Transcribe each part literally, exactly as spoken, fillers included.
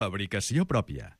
Fabricació pròpia.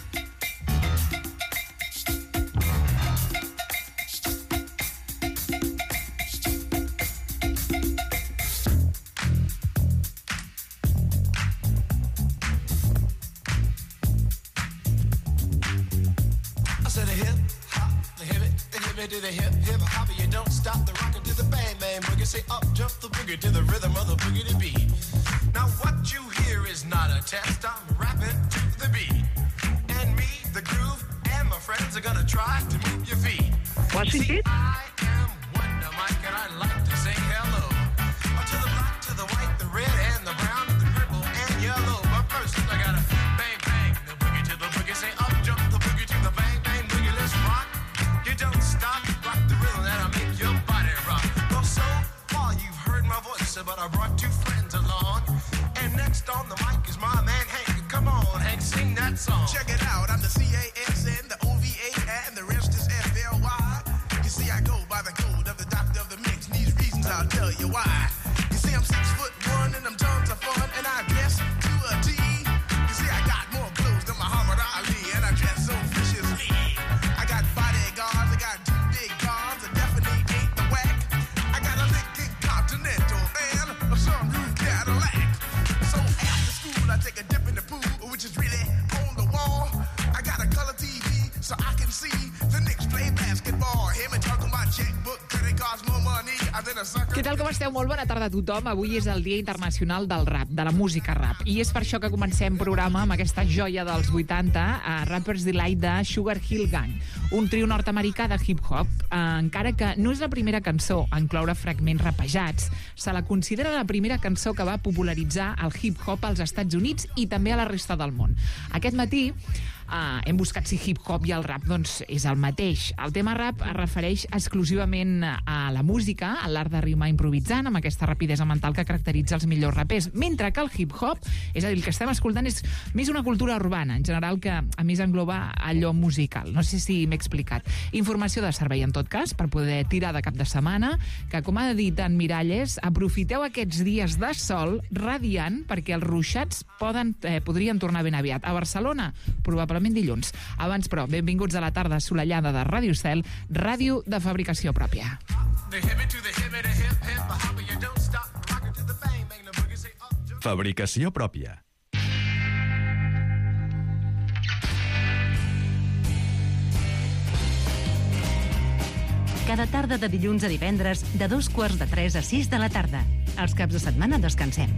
To the hip, hip, hop, you don't stop the rockin' to the bang, bang, boogie. Say up, jump the boogie to the rhythm of the boogie to beat. Now what you hear is not a test, I'm rapping to the beat. And me, the groove, and my friends are gonna try to move your feet. See, I am Wonder Mike, and I like to say hello. Oh, to the black, to the white, the red, and the brown, the purple, and yellow. But first, I gotta bang, bang, the boogie to the boogie. Say up, jump the boogie to the bang, bang, boogie, let's rock. You don't stop, rock the rhythm that'll make your body rock. Well, so far you've heard my voice, but I brought two friends along. And next on the mic is my man Hank. Come on, Hank, sing that song. Check it out, I'm the C A S N, the O V A, and the rest is F L Y. You see, I go by the code of the doctor of the mix, and these reasons I'll tell you why. You see, I'm six foot one, and I'm tons of fun, and I dress to a T. You see, I got more clothes than Muhammad Ali, and I dress so viciously. I got bodyguards, I got two big cars, I definitely ain't the whack. I got a Lincoln Continental and a sunroof Cadillac. So after school, I take a dip in the pool, which is really on the wall. I got a color T V, so I can see the Knicks play basketball. Him and talking my checkbook, credit cards, more money. Què tal, com esteu? Molt bona tarda a tothom. Avui és el Dia Internacional del Rap, de la música rap. I és per això que comencem programa amb aquesta joia dels vuitanta, a Rapper's Delight de Sugar Hill Gang, un trio nord-americà de hip-hop. Eh, encara que no és la primera cançó a incloure fragments rapejats, se la considera la primera cançó que va popularitzar el hip-hop als Estats Units i també a la resta del món. Aquest matí Uh, hem buscat si hip-hop i el rap doncs és el mateix. El tema rap es refereix exclusivament a la música, a l'art de rimar improvisant, amb aquesta rapidesa mental que caracteritza els millors rapers, mentre que el hip-hop, és a dir, el que estem escoltant és més una cultura urbana, en general, que a més engloba allò musical. No sé si m'he explicat. Informació de servei, en tot cas, per poder tirar de cap de setmana, que, com ha dit en Miralles, aprofiteu aquests dies de sol radiant, perquè els ruixats poden, eh, podrien tornar ben aviat. A Barcelona, probablement dilluns. Abans, però, benvinguts a la tarda assolellada de Ràdio Cel, ràdio de fabricació pròpia. Fabricació pròpia. Cada tarda de dilluns a divendres, de dos quarts de tres a sis de la tarda. Els caps de setmana descansem.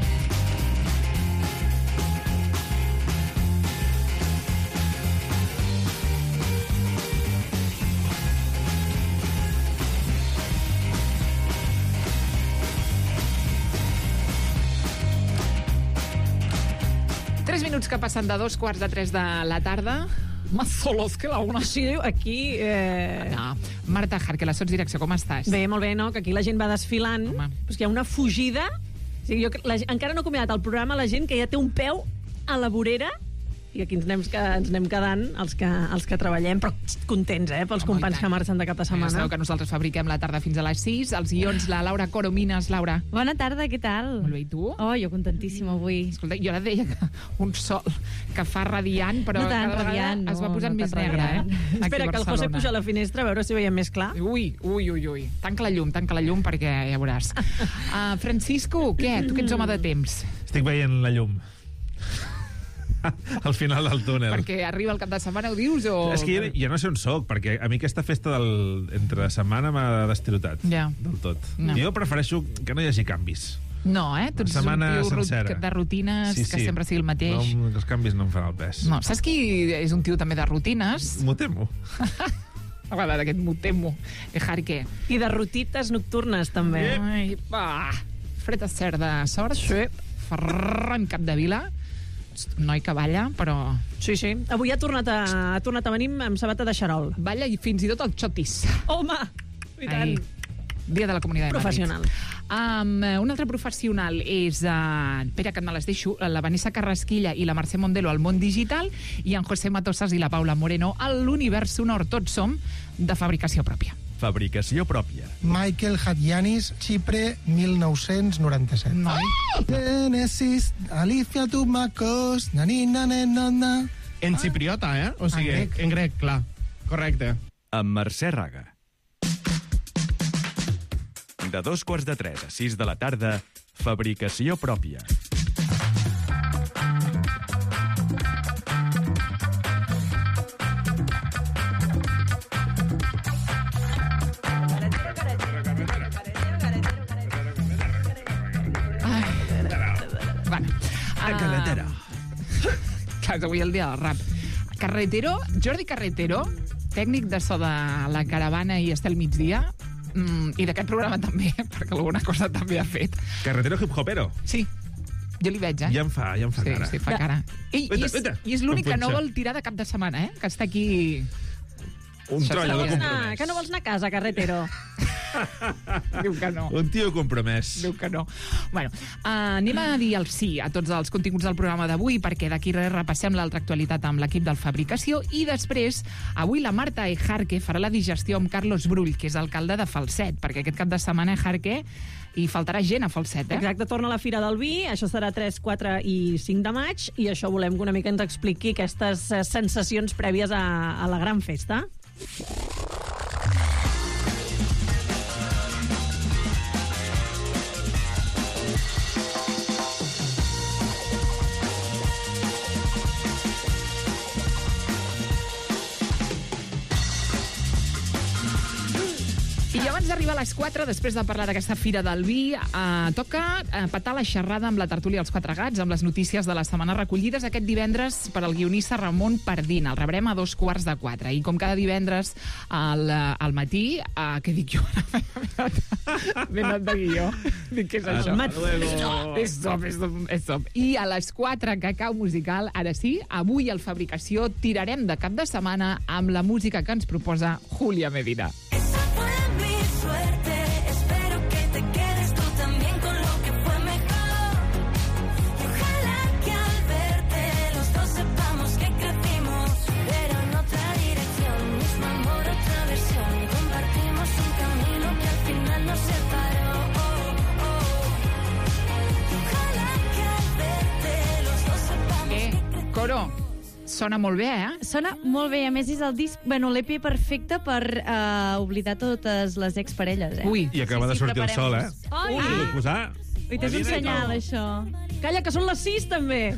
Tres minuts que passen de dos quarts de tres de la tarda. Más solos que la una. Sí, aquí... Eh... No. Marta Jar, que la sots direcció, com estàs? Bé, molt bé, no? Que aquí la gent va desfilant. Home. Pues que hi ha una fugida. O sigui, jo, la, encara no he acomiadat el programa la gent que ja té un peu a la vorera, i aquí ens anem, ens anem quedant els que, els que treballem, però contents, eh, pels Home, companys que marxen de cap de setmana. Ja sabeu que nosaltres fabriquem la tarda fins a les sis. Els guions, la Laura Coromines. Laura. Bona tarda, què tal? Molt bé, i tu? Oh, jo contentíssima avui. Escolta, jo ara deia que un sol que fa radiant, però no tant cada radiant, vegada es va no, posant no més tan negre, eh? radiant. Espera, que el José puja a la finestra a veure si veiem més clar. Ui, ui, ui, ui. Tanca la llum, tanca la llum, perquè ja veuràs. Uh, Francisco, què? Tu que ets home de temps. Estic veient la llum. Al final del túnel. Perquè arriba el cap de setmana, ho dius? O... És que jo, jo no sé on soc, perquè a mi aquesta festa del entre setmana m'ha destirotat. Ja. Del tot. No. Jo prefereixo que no hi hagi canvis. No, eh? Tu ets un tio sencera. de rutines, sí, sí. que sempre sigui el mateix. No, els canvis no em fan el pes. No, saps qui és un tio també de rutines? M'ho temo. Agada d'aquest m'ho temo. Dejar que... I de rutites nocturnes, també. Ai, va. Fred a cert de sort. Sí. Ferran Capdevila. Un noi que balla, però... Sí, sí. Avui ha tornat a, ha tornat a venir amb sabata de xarol. Balla i fins i tot el xotis. Home! I tant. Ai, dia de la Comunitat de Professional. Um, un altre professional és uh, Pere, que et me les deixo, la Vanessa Carrasquilla i la Mercè Mondelo al món digital, i en José Matosas i la Paula Moreno a l'univers sonor. Tots som de fabricació pròpia. Fabricació pròpia. Michael Hadjianis, Xipre, mil nou-cents noranta-set. Noi. Genesis, Alicia Tumacos, nanina, nanana... En xipriota, eh? O sigui, En grec. en grec, clar. Correcte. Amb Mercè Raga. De dos quarts de tres a sis de la tarda, fabricació pròpia. Bueno, A carretera. clar, és avui el dia del rap. Carretero, Jordi Carretero, tècnic de so de la caravana i Estel Migdia, mm, i d'aquest programa també, perquè alguna cosa també ha fet. Carretero hip-hopero. Sí, jo li veig, eh? Ja em fa, ja em fa sí, cara. sí, fa cara. I, i, Vete, és, vete. i és l'únic que no Em punxa. vol tirar de cap de setmana, eh? Que està aquí... Un Això Que no, treballador vols anar, compromès. que no vols anar a casa, carretero. Diu que no. Un tio compromès. Diu que no. Bueno, uh, anem a dir el sí a tots els continguts del programa d'avui, perquè d'aquí res repassem l'altra actualitat amb l'equip del Fabricació, i després, avui la Marta Ejarque farà la digestió amb Carlos Brull, que és alcalde de Falset, perquè aquest cap de setmana Ejarque hi faltarà gent a Falset, eh? Exacte, torna a la Fira del Vi, això serà tres, quatre i cinc de maig, i això volem que una mica ens expliqui aquestes eh, sensacions prèvies a, a la gran festa. I abans d'arribar a les quatre, després de parlar d'aquesta Fira del Vi, eh, toca eh, petar la xerrada amb la tertúlia als Quatre Gats, amb les notícies de la setmana recollides aquest divendres per al guionista Ramon Pardina. El rebrem a dos quarts de quatre. I com cada divendres al, al matí, eh, què dic jo? Ben anat de guió. Dic, què és això? matí. És top, és top, és top. I a les quatre, cacau musical, ara sí, avui al Fabricació tirarem de cap de setmana amb la música que ens proposa Julia Medina. Esa fue mi suerte, espero que te quedes tú también con lo que fue mejor. Y ojalá que al verte los dos sepamos que crecimos, pero en otra dirección, mismo amor, otra versión. Compartimos un camino que al final nos separó. Oh, oh. Y ojalá que al verte los dos sepamos Eh, que crecimos. Coro, sona molt bé, eh? Sona molt bé, a més és el disc, bueno, l'E P perfecte per uh, oblidar totes les exparelles, eh? Ui. I acaba de sortir el sol, eh? Ai! Ui, l'he posat. Ui, és un senyal, això. Calla, que són les sis, també.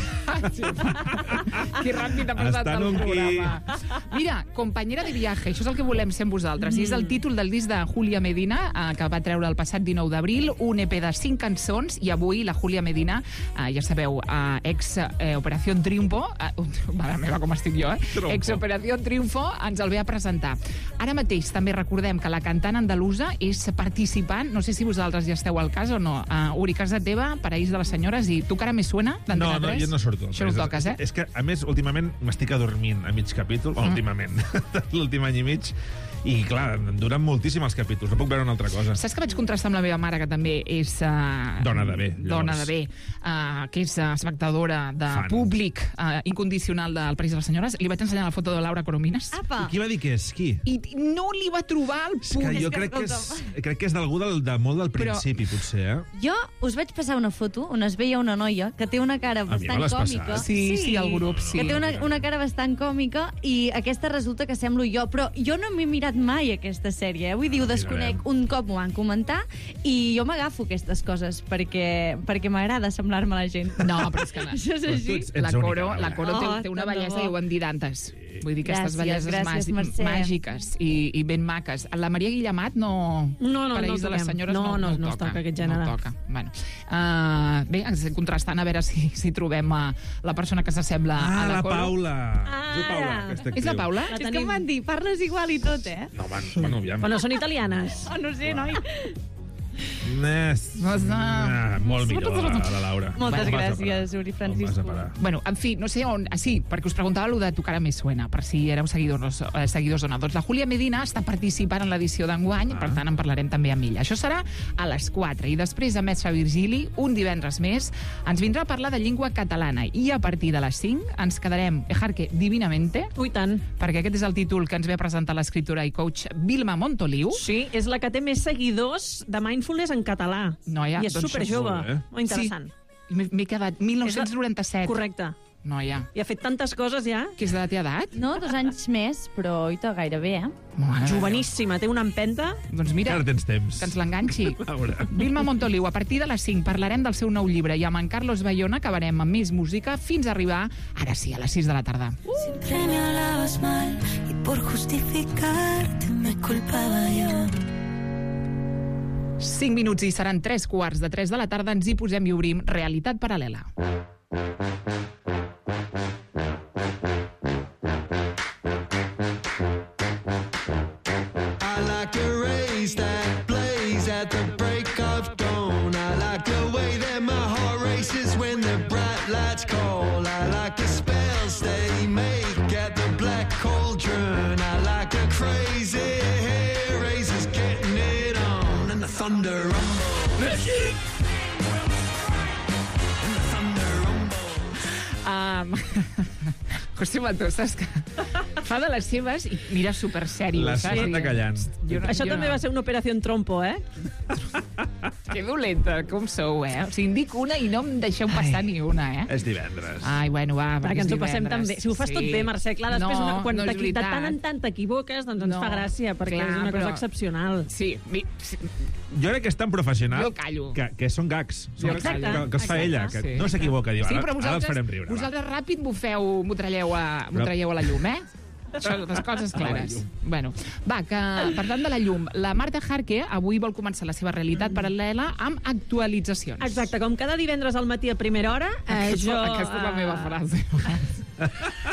Que ràpid ha passat Estan el un qui- programa. Mira, Compañera de viaje, això és el que volem ser amb vosaltres. Mm. I és el títol del disc de Julia Medina, eh, que va treure el passat dinou d'abril, un E P de cinc cançons, i avui la Julia Medina, eh, ja sabeu, eh, ex eh, Operación Triunfo, eh, mare meva, com estic jo, eh? Trompo. Ex Operación Triunfo, ens el ve a presentar. Ara mateix també recordem que la cantant andalusa és participant, no sé si vosaltres ja esteu al cas o no, uh, Uri Casa Teva, Paraís de les Senyores, i tu cara me suena No, d'Antena no, tres? jo no surto. Això no ho toques, eh? És que, a més, últimament m'estic adormint a mig capítol, mm. últimament, l'últim any i mig, i, clar, em duren moltíssim els capítols, no puc veure una altra cosa. Saps que vaig contrastar amb la meva mare, que també és... Uh, Dona de bé, Dona llavors. de bé, uh, que és uh, espectadora de Fan. públic uh, incondicional del País de les Senyores. Li vaig ensenyar la foto de Laura Coromines. Apa! I qui va dir que és? Qui? I no li va trobar el És que punt. jo crec que és, crec que és d'algú del, de molt del Però- principi, potser, eh? Jo us vaig passar una foto on es veia una noia que té una cara mi bastant me l'has còmica. passat? Sí, sí, al grup, sí. Que té una, una cara bastant còmica i aquesta resulta que semblo jo, però jo no m'he mirat mai aquesta sèrie, eh? Vull dir, ho desconec, un cop m'ho van comentar i jo m'agafo aquestes coses perquè, perquè m'agrada semblar-me a la gent. No, però és que no. Això és Però tu així. ets- ets La única, Coro, Laura. la Coro té, Oh, té una tant de bellesa, bo. i ho hem dit antes. Vull dir, aquestes Gràcies, belleses gràcies, màgi- Mercè. màgiques i, i ben maques. La Maria Guillemat no... No, no, Paraís no de les toquem. Senyores No, no, no, no es toca aquest gènere. No toca. Bueno, uh, bé, ens contrastant a veure si, si trobem uh, la persona que s'assembla a Ah, la la Coro. Paula! Ah, És la Paula, aquesta És la actriu. Paula? La És que tenim. em van dir, parles igual i tot, eh? No, man, bueno, aviam. Però no són italianes. Oh, no sé, noi. Nes. Ah, molt millor, la, la Laura. Moltes On vas a gràcies, parar? Uri On Francisco. vas a parar? Bueno, en fi, no sé on... Ah, sí, perquè us preguntava allò de Tu cara me suena, per si éreu seguidors, eh, seguidors o no. Doncs la Júlia Medina està participant en l'edició d'enguany, ah. per tant en parlarem també amb ella. Això serà a les quatre. I després, a Mestre Virgili, un divendres més, ens vindrà a parlar de llengua catalana. I a partir de les cinc ens quedarem, Ejarque, divinamente. Ui, tant. Perquè aquest és el títol que ens ve a presentar l'escriptora i coach Vilma Montoliu. Sí, és la que té més seguidors de mindfulness en català. Noia, I és doncs superjove. molt bé. Oh, interessant. Sí. M'he m'he quedat mil nou-cents noranta-set. Correcte. Noia. I ha fet tantes coses ja. Que és de la teva edat? No, dos anys més, però oita, gairebé, eh? Mare Joveníssima, té una empenta. Doncs mira, Encara tens temps. que ens l'enganxi. Laura. Vilma Montoliu, a partir de les cinc parlarem del seu nou llibre i amb en Carlos Bayona acabarem amb més música fins a arribar, ara sí, a les sis de la tarda. Siempre me hablabas mal y por justificarte me culpaba yo. cinc minuts i seran tres quarts de tres de la tarda. Ens hi posem i obrim Realitat Paral·lela. I like the rays that blaze at the break of dawn. I like the way that my heart races when the bright lights call. I like the spells they make at the black cauldron. I like the crazy hair raisers getting it on and the thunder rumble. And the thunder rumble. Um, José Mató, saps que fa de les seves i mira super sèrio. La saps? Samantha callant. Jo no, Això jo també no. va ser una operació en trompo, eh? Que dolenta, com sou, eh? O sigui, en dic una i no em deixeu passar ni una, eh? És divendres. Ai, bueno, va, Perquè és ens ho passem divendres. tan bé. Si ho fas tot bé, Mercè, clar, després no, una, quan no és t'equi- de veritat. tant en tant t'equivoques, doncs ens No, fa gràcia, perquè clar, és una però- cosa excepcional. Sí, mi, sí, Jo crec que és tan professional Jo callo. que, que són gags. Jo Són Exacte. que, que es fa Exacte. ella, que Sí. no s'equivoca. Diu, sí, ara, però ara els vosaltres, farem riure. va. vosaltres ràpid m'ho feu, m'ho traieu, a, m'ho Però- traieu a la llum, eh? Les coses clares. Bueno, va, que parlant de la llum, la Marta Jarque avui vol començar la seva realitat paral·lela amb actualitzacions. Exacte, com cada divendres al matí a primera hora, eh, Aquesta, jo... aquesta és la meva eh, frase.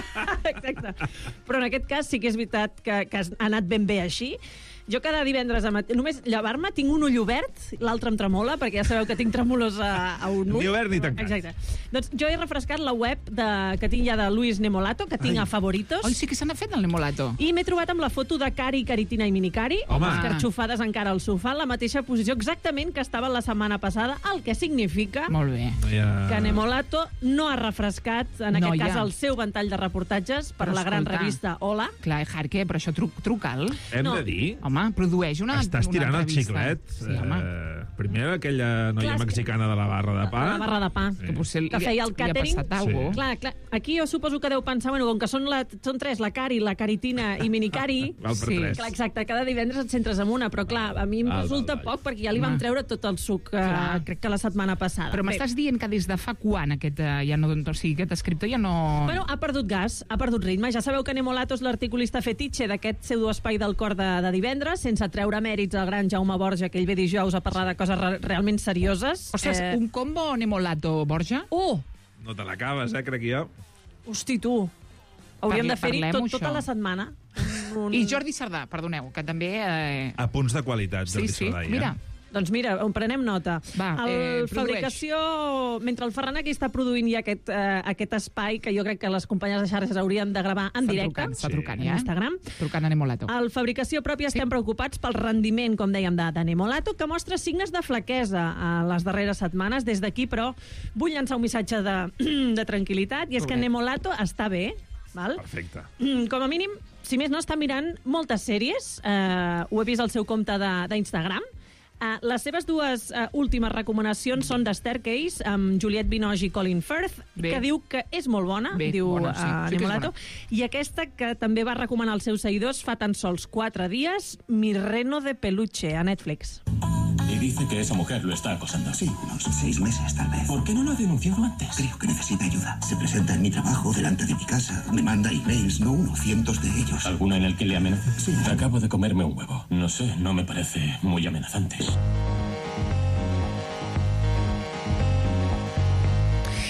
Exacte. Però en aquest cas sí que és veritat que, que ha anat ben bé així. Jo cada divendres, a mat... només llevar-me, tinc un ull obert, l'altre em tremola, perquè ja sabeu que tinc trèmolos a, a un ull. Ni obert ni tancat. Exacte. Doncs jo he refrescat la web de, que tinc ja de Luis Nemolato, que tinc Ai. a favoritos. Oi, sí que se n'ha fet el Nemolato. I m'he trobat amb la foto de Cari, Caritina i Minicari, Home. escarxofades encara al sofà, en la mateixa posició exactament que estava la setmana passada, el que significa Molt bé. No hi ha... que Nemolato no ha refrescat, en No aquest hi ha. cas, el seu ventall de reportatges per Però la gran escolta. revista Hola. Clar, Jarque, però això tru truca'l. Hem No. de dir... Home, produeix una Estàs una tirant el entrevista. xiclet. Sí, home. Eh, primer aquella noia Clar, és que- mexicana de la barra de pa. La barra de pa. Sí. Que potser li, Que feia el li ha càtering. passat alguna Sí. Clar, clar, aquí jo suposo que deu pensar, bueno, com que són, la, són tres, la Cari, la Caritina i Minicari... Val per Sí. tres. Clar, exacte, cada divendres et centres en una, però clar, a mi em Val, resulta val, val. poc perquè ja li vam Home. treure tot el suc, eh, Clar. crec que la setmana passada. Però Bé, m'estàs dient que des de fa quan aquest, eh, ja no, o sigui, aquest escriptor ja no... Bueno, ha perdut gas, ha perdut ritme. Ja sabeu que Nemolato és l'articulista fetitxe d'aquest pseudoespai del cor de, de divendres, sense treure mèrits al gran Jaume Borja, que ell ve dijous a parlar de coses re realment serioses. Ostres, Eh, un combo Nemolato, Borja? Oh! No te l'acabes, eh, crec jo. Hosti, tu! Hauríem Parle- de fer-hi parlem-ho, tot, tota això. la setmana. Un... I Jordi Sardà, perdoneu, que també... Eh... A punts de qualitat, Sí, Jordi sí, Sardà, eh? mira. Doncs mira, on prenem nota. Va, el eh, produeix. fabricació... Mentre el Ferran aquí està produint ja aquest, eh, aquest espai, que jo crec que les companyes de xarxes haurien de gravar en Està directe, trucant, està Sí. trucant, en ja. Instagram. Trucant a Nemolato. Al fabricació pròpia estem preocupats pel rendiment, com dèiem, de, de Nemolato, que mostra signes de flaquesa a les darreres setmanes. Des d'aquí, però, vull llançar un missatge de, de tranquil·litat, i és que Pobret. Nemolato està bé, val? Perfecte. Com a mínim, si més no, està mirant moltes sèries. Eh, ho he vist al seu compte de- d'Instagram. Uh, les seves dues uh, últimes recomanacions són de Staircase, amb Juliette Binoche i Colin Firth, Bé. que diu que és molt bona, Bé, diu bona, sí, uh, sí que és Nemolato, i aquesta que també va recomanar als seus seguidors fa tan sols quatre dies, Mi reno de peluche, a Netflix. Y dice que esa mujer lo está acosando. Sí, unos seis meses tal vez. ¿Por qué no lo ha denunciado antes? Creo que necesita ayuda. Se presenta en mi trabajo delante de mi casa. Me manda emails, no uno, cientos de ellos. ¿Alguno en el que le amenaza? Sí. Acabo de comerme un huevo. No sé, no me parece muy amenazante.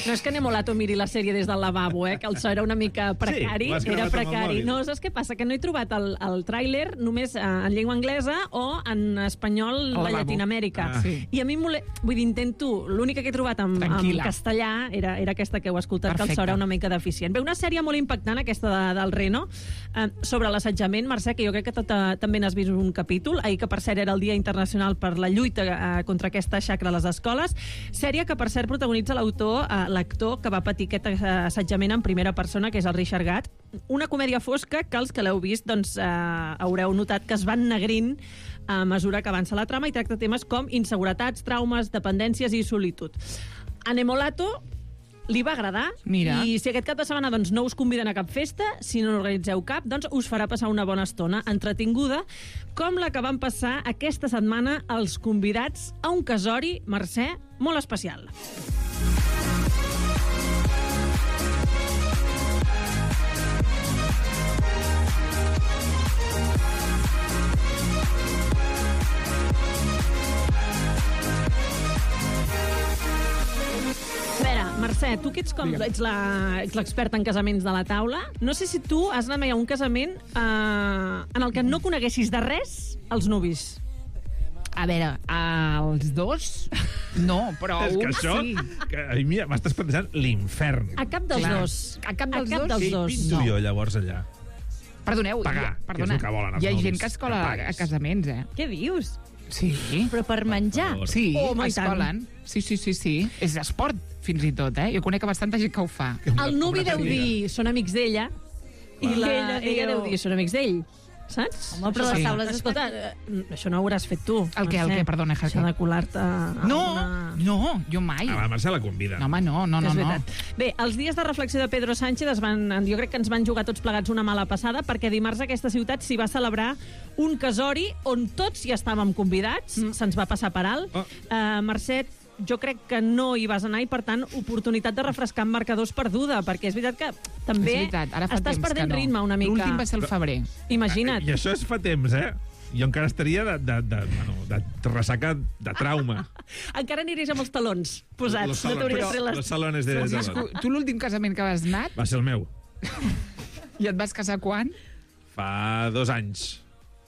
No és que Nemolato miri la sèrie des del lavabo, eh? Que el so era una mica precari. Sí, l'has era gravat amb el precari. mòbil. No, saps què passa? Que no he trobat el, el tràiler només eh, en llengua anglesa o en espanyol Al de lavabo. Llatinoamèrica. Ah. Sí. I a mi, mole... vull dir, intento... L'única que he trobat en, en Tranquil·la. castellà era, era aquesta que heu escoltat, Perfecte. que el so era una mica deficient. Bé, una sèrie molt impactant, aquesta de, del Reno, eh, sobre l'assetjament, Mercè, que jo crec que tot, eh, també n'has vist un capítol. Ahir, que per cert era el Dia Internacional per la lluita eh, contra aquesta xacra a les escoles. Sèrie que, per cert, protagonitza l'autor, eh, l'actor que va patir aquest eh, assetjament en primera persona, que és el Richard Gatt. Una comèdia fosca que els que l'heu vist doncs, eh, haureu notat que es van negrint a mesura que avança la trama i tracta temes com inseguretats, traumes, dependències i solitud. A Nemolato li va agradar. Mira. I si aquest cap de setmana doncs, no us conviden a cap festa, si no n'organitzeu cap, doncs us farà passar una bona estona entretinguda, com la que van passar aquesta setmana els convidats a un casori, Mercè, molt especial. A veure, Mercè, tu que ets com ets la- ets l'experta en casaments de la taula, no sé si tu has anat mai a un casament eh, en el que no coneguessis de res els nuvis. A veure, els dos, no, però És que un això, sí. que a mi m'estàs plantejant l'infern. A cap dels Clar. dos. A cap dels a cap dos? dels Què hi dos. pinto No. jo, llavors, allà? Perdoneu, Pagar, hi ha- que és perdona, el que volen els hi ha novis, gent que es cola que a paguis. casaments, eh? Què dius? Sí. Però per menjar? favor. Sí, Home, i es tant. colen. Sí, sí, sí, sí. És esport, fins i tot, eh? Jo conec bastanta gent que ho fa. El nuvi Una deu amiga. dir són amics d'ella i la, Ella ella, diu- deu dir són amics d'ell. Saps? Home, però les Sí. taules Escolta, eh, això no ho hauràs fet tu. El què, el Mercè. què? Perdona, Jaque. Això de colar-te... a No, una- no, jo mai. A la Mercè la convida. No, home, no, no, no. és no. veritat. Bé, els dies de reflexió de Pedro Sánchez es van, jo crec que ens van jugar tots plegats una mala passada, perquè dimarts aquesta ciutat s'hi va celebrar un casori on tots hi estàvem convidats, mm. se'ns va passar per alt. Oh. Uh, Mercè, jo crec que no hi vas anar i, per tant, oportunitat de refrescar amb marcadors perduda, perquè és veritat que també És veritat, ara fa estàs temps perdent que no. ritme una mica. L'últim va ser el febrer. Imagina't. I això és fa temps, eh? Jo encara estaria de, de, de, bueno, de ressaca de trauma. Encara aniris amb els talons posats. Los no salones, t'hauries tret les... los salones de... Francisco, tu l'últim casament que vas anar Va ser el meu. i et vas casar quan? Fa dos anys.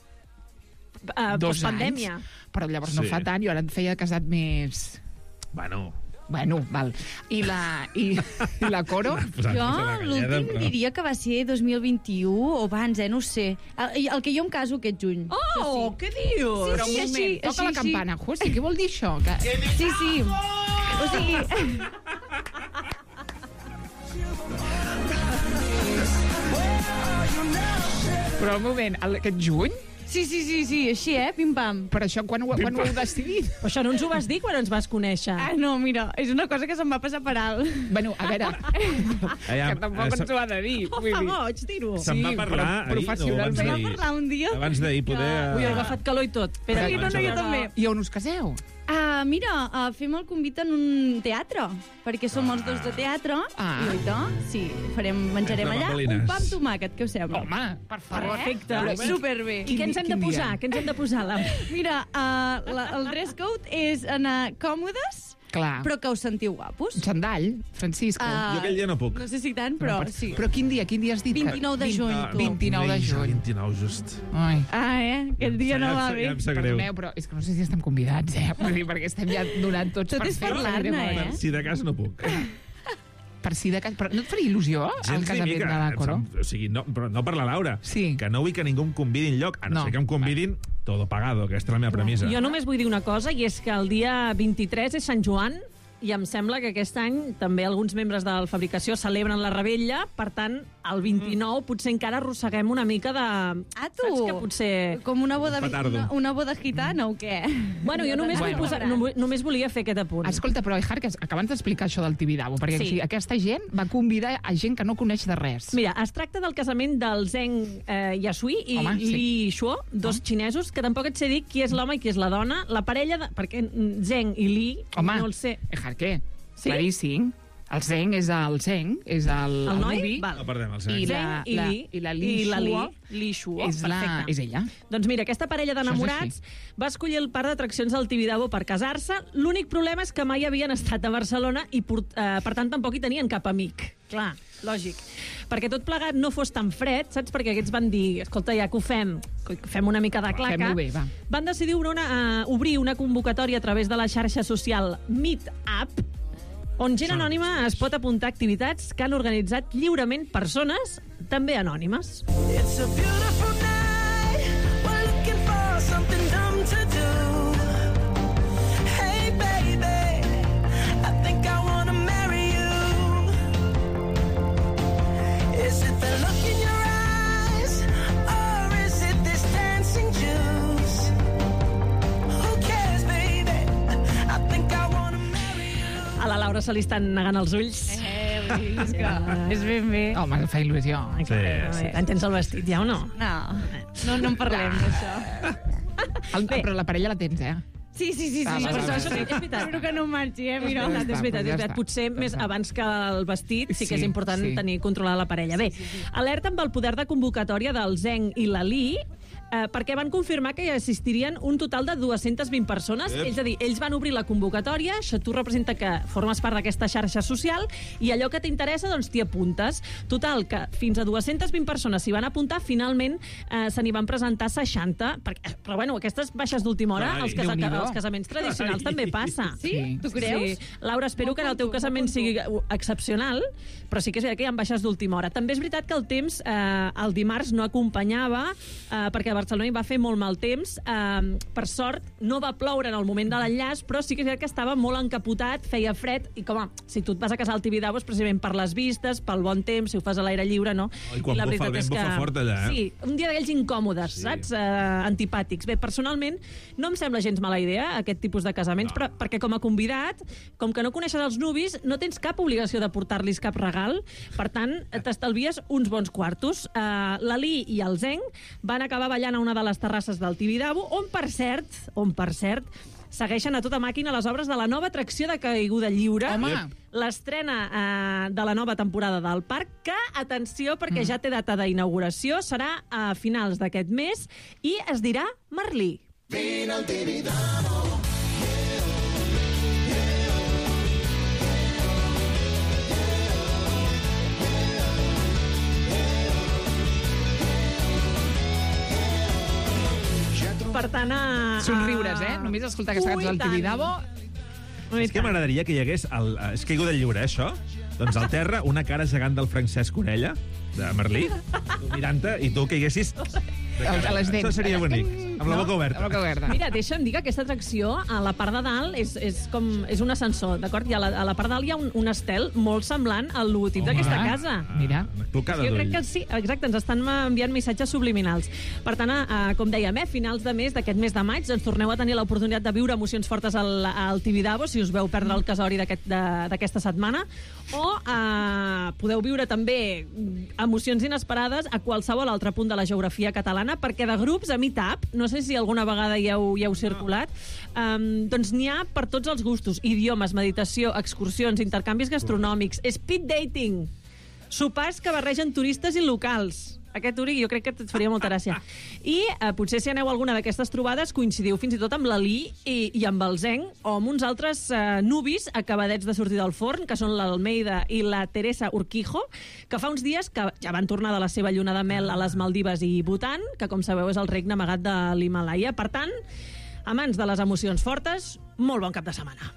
Uh, Dos pandèmia. anys. Però llavors no Sí. fa tant, jo ara et feia casat més... Bueno, Bueno, val. I la, i, i la Coro? posant-nos a Jo la galleda, l'últim però- diria que va ser dos mil vint-i-u o abans, eh? No ho sé. El, el que jo em caso aquest juny. Oh, què dius? Sí, Però un sí, moment, així, toca així, la campana. José, què vol dir això? Que... Sí, sí. O sigui... Però un moment, el- aquest juny? Sí, sí, sí, sí, així, eh? Pim-pam. Però això quan ho, quan ho heu decidit? Però això no ens ho vas dir quan ens vas conèixer. Ah, no, mira, és una cosa que se'm va passar per alt. Bueno, a veure, Aviam, que tampoc eh, ens ho ha de dir. Oh, vull fa dir. goig, dir-ho. Se'n va Sí, parlar però ahir, no, abans professionalment. Se'm va d'ahir. parlar un dia. Abans d'ahir poder... Que- Ui, he eh, agafat calor i tot. Espera, Sí, no, no, jo però- també. I on us caseu? Ah, mira, uh, fem el convit en un teatre, perquè som els dos de teatre. Ah. I oita, sí, farem, menjarem Entre allà bambolines. un pa amb tomàquet, què us sembla? Home, per favor. Perfecte. Eh? Superbé. I què ens hem de Quin dia? posar? Què ens hem de posar? La... Mira, uh, la, el dress code és anar còmodes, Clar. però que us sentiu guapos. Xandall, Francisco. Ah, Jo aquell dia no puc. No sé si tant, però per- sí. Però quin dia? Quin dia has dit? que- vint-i-nou de juny, Ah, tu. vint-i-nou de diumenge, juny. vint-i-nou, just. Ai. Ah, eh? Aquell dia no va Ja bé. em sap greu. Perdoneu, però és que no sé si estem convidats, eh? Vull dir, perquè estem ja donant tots Tot per és fet. parlar-ne, que anirem a- eh? Si de cas no puc. Per si de cas... Però no et faria il·lusió el Gens ni casament mica. de la Coro? O sigui, no, però no per la Laura. Sí. Que no vull que ningú em convidi enlloc, a no, No. ser que em convidin todo pagado, aquesta és la meva premissa. Jo només vull dir una cosa, i és que el dia vint-i-tres és Sant Joan, i em sembla que aquest any també alguns membres de la fabricació celebren la rebella, per tant, el vint-i-nou potser encara arrosseguem una mica de... Ah, tu? Saps que potser... Com una boda, Un petardo. una, una boda gitana o què? Bueno, jo només, Bueno. vull posar, no, només volia fer aquest apunt. Escolta, però, Ijar, que acabes d'explicar això del Tibidabo, perquè Sí. sí. aquesta gent va convidar a gent que no coneix de res. Mira, es tracta del casament del Zheng eh, Yasui i Home, sí. Li Shuo, dos xinesos, que tampoc et sé dir qui és l'home i qui és la dona. La parella, de, perquè Zheng i Li, Home, no el sé. Ijar, què? Sí? Claríssim. El Zeng és el Zeng, és el, El noi? nuvi. Val. No perdem el Zeng. I la, Zeng i la, Li. i la Li I la Li. Shuo Li Shuo, és, la, perfecte. és ella. Doncs mira, aquesta parella d'enamorats va escollir el parc d'atraccions del Tibidabo per casar-se. L'únic problema és que mai havien estat a Barcelona i, per, eh, per tant, tampoc hi tenien cap amic. Clar, lògic. Perquè tot plegat no fos tan fred, saps? Perquè aquests van dir, escolta, ja que ho fem, que fem una mica de claca, Fem-ho bé, va. van decidir obrir una, uh, obrir una convocatòria a través de la xarxa social Meetup, on gent anònima es pot apuntar a activitats que han organitzat lliurement persones, també anònimes. It's a beautiful night. We're looking for something dumb to do. Hey, baby, I think I wanna marry you. Is it the look in your eyes, or is it this dancing juice? Who cares, baby? I think I wanna marry you. A la Laura se li estan negant els ulls. Eh, vull dir que és ben bé. Home, em fa il·lusió. Sí, sí. Tens el vestit ja o no? No, no, no en parlem d'això. El, però la parella la tens, eh? Sí, sí, sí, sí. Ah, sí, va, per va, això va. és veritat. Espero que no marxi, eh, mira. És veritat, és veritat, ja és veritat. està. Potser Ja més està. abans que el vestit sí que Sí, és important sí. tenir controlada la parella. Bé, alerta amb el poder de convocatòria del Zeng i la Li, eh, perquè van confirmar que hi assistirien un total de dues-centes vint persones. Ep. És a dir, ells van obrir la convocatòria, això tu representa que formes part d'aquesta xarxa social, i allò que t'interessa, doncs t'hi apuntes. Total, que fins a dues-centes vint persones s'hi van apuntar, finalment eh, se n'hi van presentar seixanta, perquè, però bueno, aquestes baixes d'última hora, Ai, els, casa, Déu-n'hi-do. els casaments tradicionals també passa. Sí? Tu creus? Sí. Laura, espero que en el teu casament sigui excepcional, però sí que és veritat que hi ha baixes d'última hora. També és veritat que el temps, eh, el dimarts, no acompanyava, eh, perquè a Barcelona hi va fer molt mal temps. Eh, per sort, no va ploure en el moment de l'enllaç, però sí que és veritat que estava molt encapotat, feia fred, i com a, si tu et vas a casar al Tibidabo és precisament per les vistes, pel bon temps, si ho fas a l'aire lliure, no? I quan la bufa el veritat vent, és que... bufa fort allà, eh? Sí, un dia d'aquells incòmodes, Sí. saps? Eh, antipàtics. Bé, personalment, no em sembla gens mala idea aquest tipus de casaments, No. però perquè com a convidat, com que no coneixes els nuvis, no tens cap obligació de portar-los cap regal, per tant, t'estalvies uns bons quartos. Uh, la Li i el Zeng van acabar ballant a una de les terrasses del Tibidabo, on, per cert, on, per cert, segueixen a tota màquina les obres de la nova atracció de caiguda lliure. Home. L'estrena eh, de la nova temporada del parc, que, atenció, perquè Mm. ja té data d'inauguració, serà a finals d'aquest mes i es dirà Merlí. Per tant, a... Somriures, eh? Només escoltar aquesta cançó del Tibidabo. És que m'agradaria que hi hagués... El, és caiguda lliure, eh, això? Doncs al terra, una cara gegant del Francesc Orella, de Merlí, tu mirant-te, i tu que hi haguessis... de cara. A les dents. Això seria bonic, amb la No? boca oberta. Amb la boca oberta. Mira, deixa'm dir que aquesta atracció, a la part de dalt, és, és com és un ascensor, d'acord? I a la, a la part de dalt hi ha un, un estel molt semblant al logotip Home. d'aquesta casa. Mira. Una clocada Jo crec d'ull. que sí, exacte, ens estan enviant missatges subliminals. Per tant, a, a, com dèiem, eh, finals de mes, d'aquest mes de maig, ens torneu a tenir l'oportunitat de viure emocions fortes al, al Tibidabo, si us veu perdre el casori d'aquest- de- d'aquesta setmana, o eh, podeu viure també emocions inesperades a qualsevol altre punt de la geografia catalana, perquè de grups a Meetup, no sé si alguna vegada hi heu, hi heu circulat, um, doncs n'hi ha per tots els gustos, idiomes, meditació, excursions, intercanvis gastronòmics, speed dating, sopars que barregen turistes i locals. Aquest, Uri, jo crec que et faria molta gràcia. I eh, potser si aneu a alguna d'aquestes trobades coincidiu fins i tot amb la Li i, i amb el Zeng, o amb uns altres eh, nuvis acabadets de sortir del forn, que són l'Almeida i la Teresa Urquijo, que fa uns dies que ja van tornar de la seva lluna de mel a les Maldives i Bhutan, que com sabeu és el regne amagat de l'Himalaya. Per tant, amants de les emocions fortes, molt bon cap de setmana.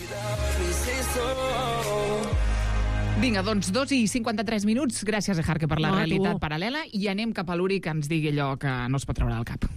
Vinga, doncs dos i cinquanta-tres minuts. Gràcies, Ejarque, per la No, a tu. realitat paral·lela. I anem cap a l'Uri, que ens digui allò que no es pot treure del cap.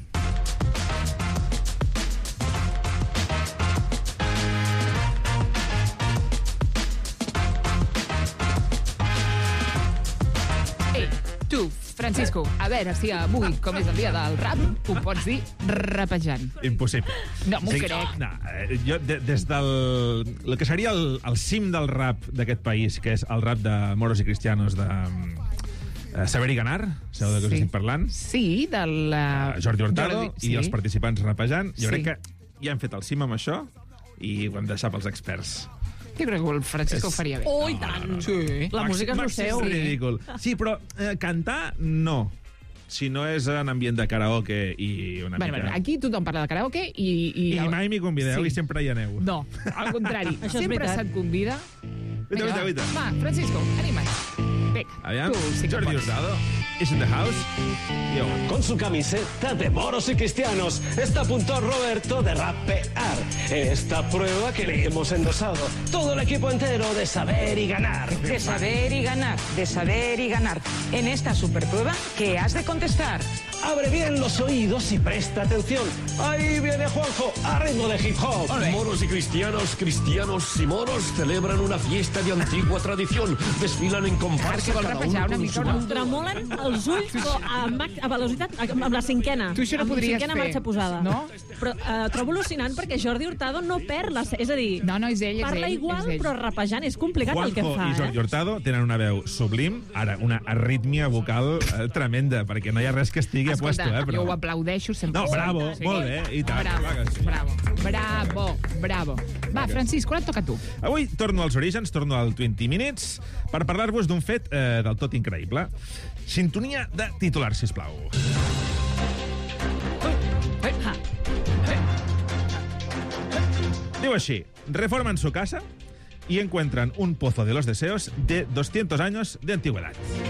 Ei, tu, Francisco, a veure si avui, com és el dia del rap, ho pots dir rapejant. Impossible. No m'ho Sí, crec. No, eh, jo, de, des del... El que seria el, el cim del rap d'aquest país, que és el rap de moros i cristianos de... Uh, Saber i Ganar, sabeu de què us Sí. estic parlant? Sí, del... Uh, Uh, Jordi Hurtado Jordi- i els participants rapejant. Jo Sí. crec que ja hem fet el cim amb això i ho hem de deixar pels experts. Jo crec que el Francisco És- ho faria bé. Oh, i tant. Sí. La música és lo Màxim seu. ridícul. Sí, però eh, cantar, no. Si no és en ambient de karaoke i una Bueno, mica... bueno, aquí tothom parla de karaoke i... I, I mai m'hi convideu Sí. i sempre hi aneu. No, al contrari. Això és Sempre veritat. se't convida. Vita, vita, vita. Va, Francisco, anima't. Vinga, Aviam, tu sí que Jordi pots. Hurtado, is in the house. Yo. Con su camiseta de moros y cristianos está a punto Roberto de rapear. En esta prueba que le hemos endosado todo el equipo entero de saber y ganar. De saber y ganar, de saber y ganar. En esta superprueba, ¿qué has de contestar? Abre bien los oídos y presta atención. Ahí viene Juanjo, a ritmo de hip hop. Moros y cristianos, cristianos y moros celebran una fiesta de antigua tradición. Desfilan en comparsa Cal cada rapejar una uno con mica su o no? banda. Tremolen els ulls però a, max, a velocitat, a- amb la cinquena. Tu això no amb podries cinquena fer, marxa posada. no? Però eh, trobo al·lucinant perquè Jordi Hurtado no perd la... És a dir, No, no, és ell, és parla ell, igual és ell. però rapejant. És complicat el que Juanjo fa, i Jordi eh? Hurtado tenen una veu sublim, ara una arrítmia vocal eh, tremenda, perquè no hi ha res que estigui Escolta, apuesto, eh? jo Però... ho aplaudeixo sempre. No, bravo, molt bé, i tant, Bravo, clar que sí. bravo, bravo, bravo. Va, Francisco, ara et toca a tu. Avui torno als orígens, torno al vint Minutes, per parlar-vos d'un fet eh, del tot increïble. Sintonia de titular, sisplau. Diu així, reforman su casa y encuentran un pozo de los deseos de doscientos años de antigüedad.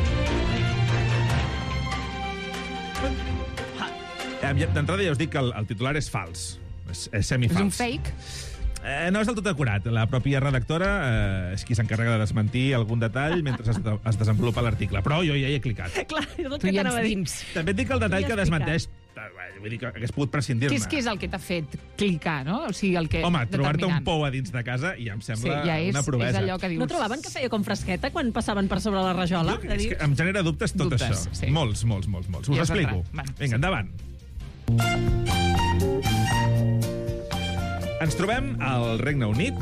Eh, D'entrada ja us dic que el, el titular és fals, és, és És semifals. un fake? Eh, no és del tot acurat. La pròpia redactora eh, és qui s'encarrega de desmentir algun detall mentre es, de, es desenvolupa l'article. Però jo ja hi he clicat. Clar, és el Tu que ja t'anava a ets dir. dins. També et dic el detall Ja que has desmenteix... eh, Vull dir que hagués pogut prescindir-ne. Què és, què és el que t'ha fet clicar, no? O sigui, el que... Home, trobar-te un determinant. pou a dins de casa ja em Sí, sembla ja és, una provesa. és allò que dius... No trobaven que feia com fresqueta quan passaven per sobre la rajola? Jo, és que em genera dubtes tot Dubtes, això. sí. Molts, molts, molts, molts. Us Ja ho has explico. entrat. Bueno, Vinga, endavant. Ens trobem al Regne Unit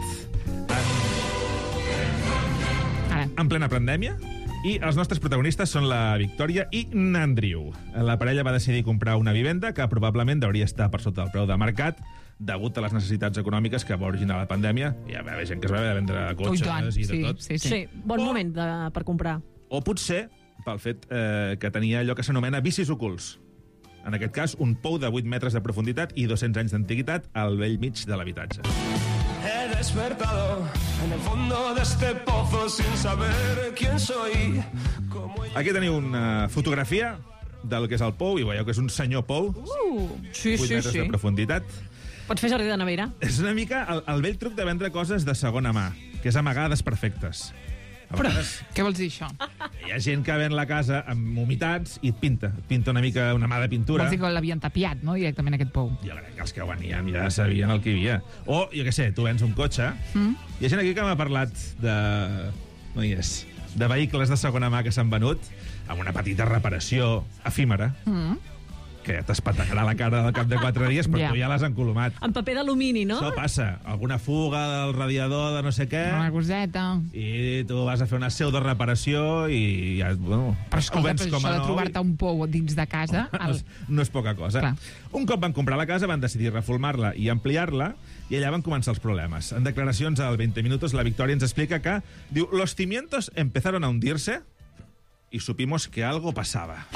en, en plena pandèmia i els nostres protagonistes són la Victòria i n'Andrew. La parella va decidir comprar una vivenda que probablement hauria estar per sota del preu de mercat degut a les necessitats econòmiques que va originar la pandèmia. Hi va haver gent que es va haver de vendre cotxes Ui, tant, i de sí, tot. sí, sí. Sí, bon moment de, per comprar. O potser pel fet eh, que tenia allò que s'anomena vicis ocults. En aquest cas, un pou de vuit metres de profunditat i dos-cents anys d'antiguitat al vell mig de l'habitatge. He despertado en el fondo de este pozo sin saber quién soy. Aquí teniu una fotografia del que és el pou, i veieu que és un senyor pou, Uh, sí, vuit sí, metres sí. de profunditat. Pots fer Jordi de nevera? És una mica el, el vell truc de vendre coses de segona mà, que és amagar desperfectes. A vegades Què vols dir, això? hi ha gent que ven la casa amb humitats i et pinta. Et pinta una mica una mà de pintura. Vols dir que l'havien tapiat, no?, directament aquest pou. Jo crec que els que venien ja sabien el que hi havia. O, jo què sé, tu vens un cotxe, Mm? hi ha gent aquí que m'ha parlat de... no hi és, de vehicles de segona mà que s'han venut amb una petita reparació efímera, Mm? que t'espatacarà la cara al cap de quatre dies, però Ja. tu ja l'has encolomat. Amb paper d'alumini, no? Això passa. Alguna fuga del radiador de no sé què, Una coseta... i tu vas a fer una pseudo-reparació i ja, bueno, Però ho escolta, vens però com això a de nou. trobar-te un pou dins de casa... El... No és poca cosa. Clar. Un cop van comprar la casa, van decidir reformar-la i ampliar-la, i allà van començar els problemes. En declaracions al veinte Minutos, la Victòria ens explica que, diu, los cimientos empezaron a hundirse y supimos que algo pasaba.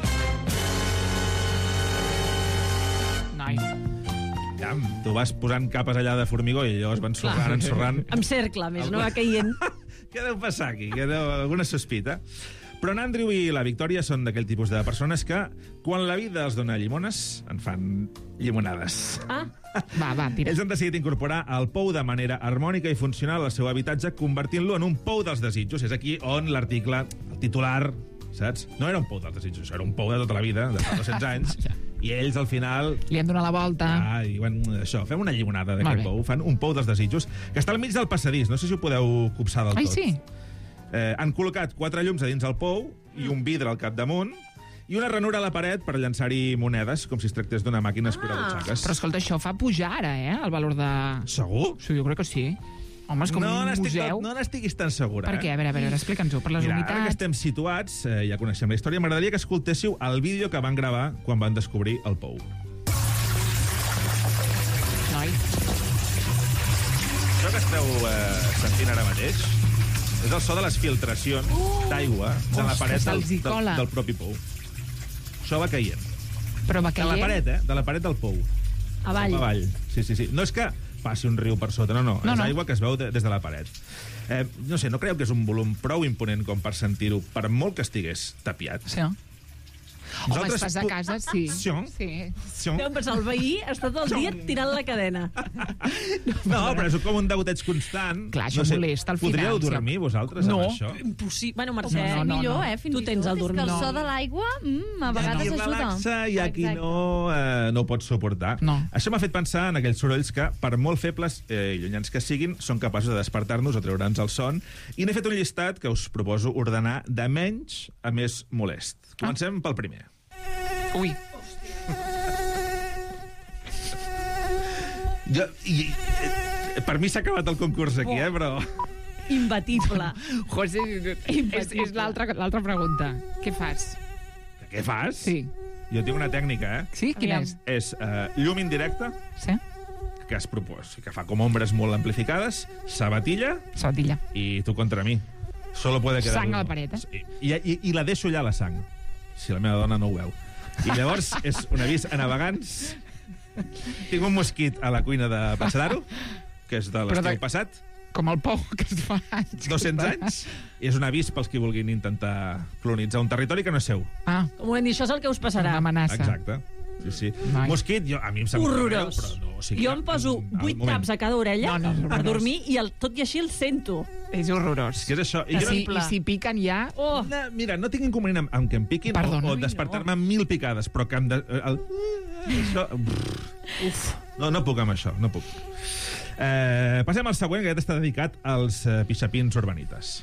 Noi. Ja, tu vas posant capes allà de formigó i allò es van ensorrant, ensorrant. Amb cercle, a més, no va caient. Què deu passar aquí? Què deu... Alguna sospita? Però en Andrew i la Victòria són d'aquell tipus de persones que, quan la vida els dona llimones, en fan llimonades. Ah, Va, va, tira. Ells han decidit incorporar el pou de manera harmònica i funcional al seu habitatge, convertint-lo en un pou dels desitjos. És aquí on l'article, el titular, saps? No era un pou dels desitjos, això era un pou de tota la vida, de fa dos-cents anys, i ells, al final... Li han donat la volta. Ah, diuen, això, fem una llimonada Molt d'aquest bé. pou. Fan un pou dels desitjos, que està al mig del passadís. No sé si ho podeu copsar del Ai, tot. sí? Eh, han col·locat quatre llums a dins el pou i un vidre al capdamunt i una ranura a la paret per llançar-hi monedes, com si es tractés d'una màquina escurabutxaques. Però escolta, això fa pujar ara, eh, el valor de... Segur? Sí, jo crec que sí. Home, és com no un n'estic museu. tot- no n'estiguis tan segura. Per què? A veure, a veure, explica'ns-ho. Per les Mira, ara que humitats... estem situats, eh, ja coneixem la història, m'agradaria que escoltéssiu el vídeo que van gravar quan van descobrir el pou. Noi. Això que esteu eh, sentint ara mateix és el so de les filtracions d'aigua de la Ostres, paret del, se'ls hi del, cola. del propi pou. Això va caient. Però va De la caient? paret, eh? De la paret del pou. Avall. Avall. Sí, sí, sí. No és que passi un riu per sota, no, no. No, és no. aigua que es veu de, des de la paret. Eh, no sé, no creieu que és un volum prou imponent com per sentir-ho, per molt que estigués tapiat? Sí. Home, Nosaltres estàs a pu- casa, sí. Sí. Sí. Sí. Deuen pensar, el veí està tot el dia tirant la cadena. No, però és com un degoteig constant. Clar, això no sé, molesta al final. Podríeu sí. dormir vosaltres No. amb això? Impossible. Bueno, Mercè, No, no, millor, eh, fins tu i tens tot. el dormir. És que el so No. de l'aigua, mm, a Hi ha vegades qui ajuda. relaxa i hi ha qui Exacte. no, eh, no ho pot suportar. No. Això m'ha fet pensar en aquells sorolls que, per molt febles eh, i llunyans que siguin, són capaços de despertar-nos o treure'ns el son. I n'he fet un llistat que us proposo ordenar de menys a més molest. Comencem pel primer. Ui. Jo, i, eh, per mi s'ha acabat el concurs aquí, eh, però... Imbatible. José, és, és l'altra l'altra pregunta. Què fas? Què fas? Sí. Jo tinc una tècnica, eh? Sí? Quina Aviam. és? És eh, llum indirecta, Sí? que es propos, que fa com ombres molt amplificades, sabatilla Sabatilla. i tu contra mi. Solo puede quedar Sang uno. a la paret, eh? I, i, I la deixo allà, la sang, si la meva dona no ho veu. I llavors és un avís a navegants. Tinc un mosquit a la cuina de Passadaro, que és de Però l'estiu de- passat, Com el pou que es fa anys. dos-cents anys, i és un avís pels qui vulguin intentar colonitzar un territori que no és seu. Ah, Com hem dit, això és el que us una passarà. amenaça. Exacte. Sí, sí. Noi. Mosquit, jo, a mi em sembla Horrorós. greu, però no, o sigui, Jo em poso en- al vuit moment. taps a cada orella No, no, és per horrorós. dormir i el, tot i així el sento. És horrorós. Què és això? I I jo si, no- I si piquen ja... Oh, No, mira, no tinc inconvenient amb, amb que em piquin Perdona. o, o despertar-me amb mil picades, però que em... De, el, això, uf, no, no puc amb això, no puc. Eh, passem al següent, que aquest està dedicat als eh, pixapins urbanites.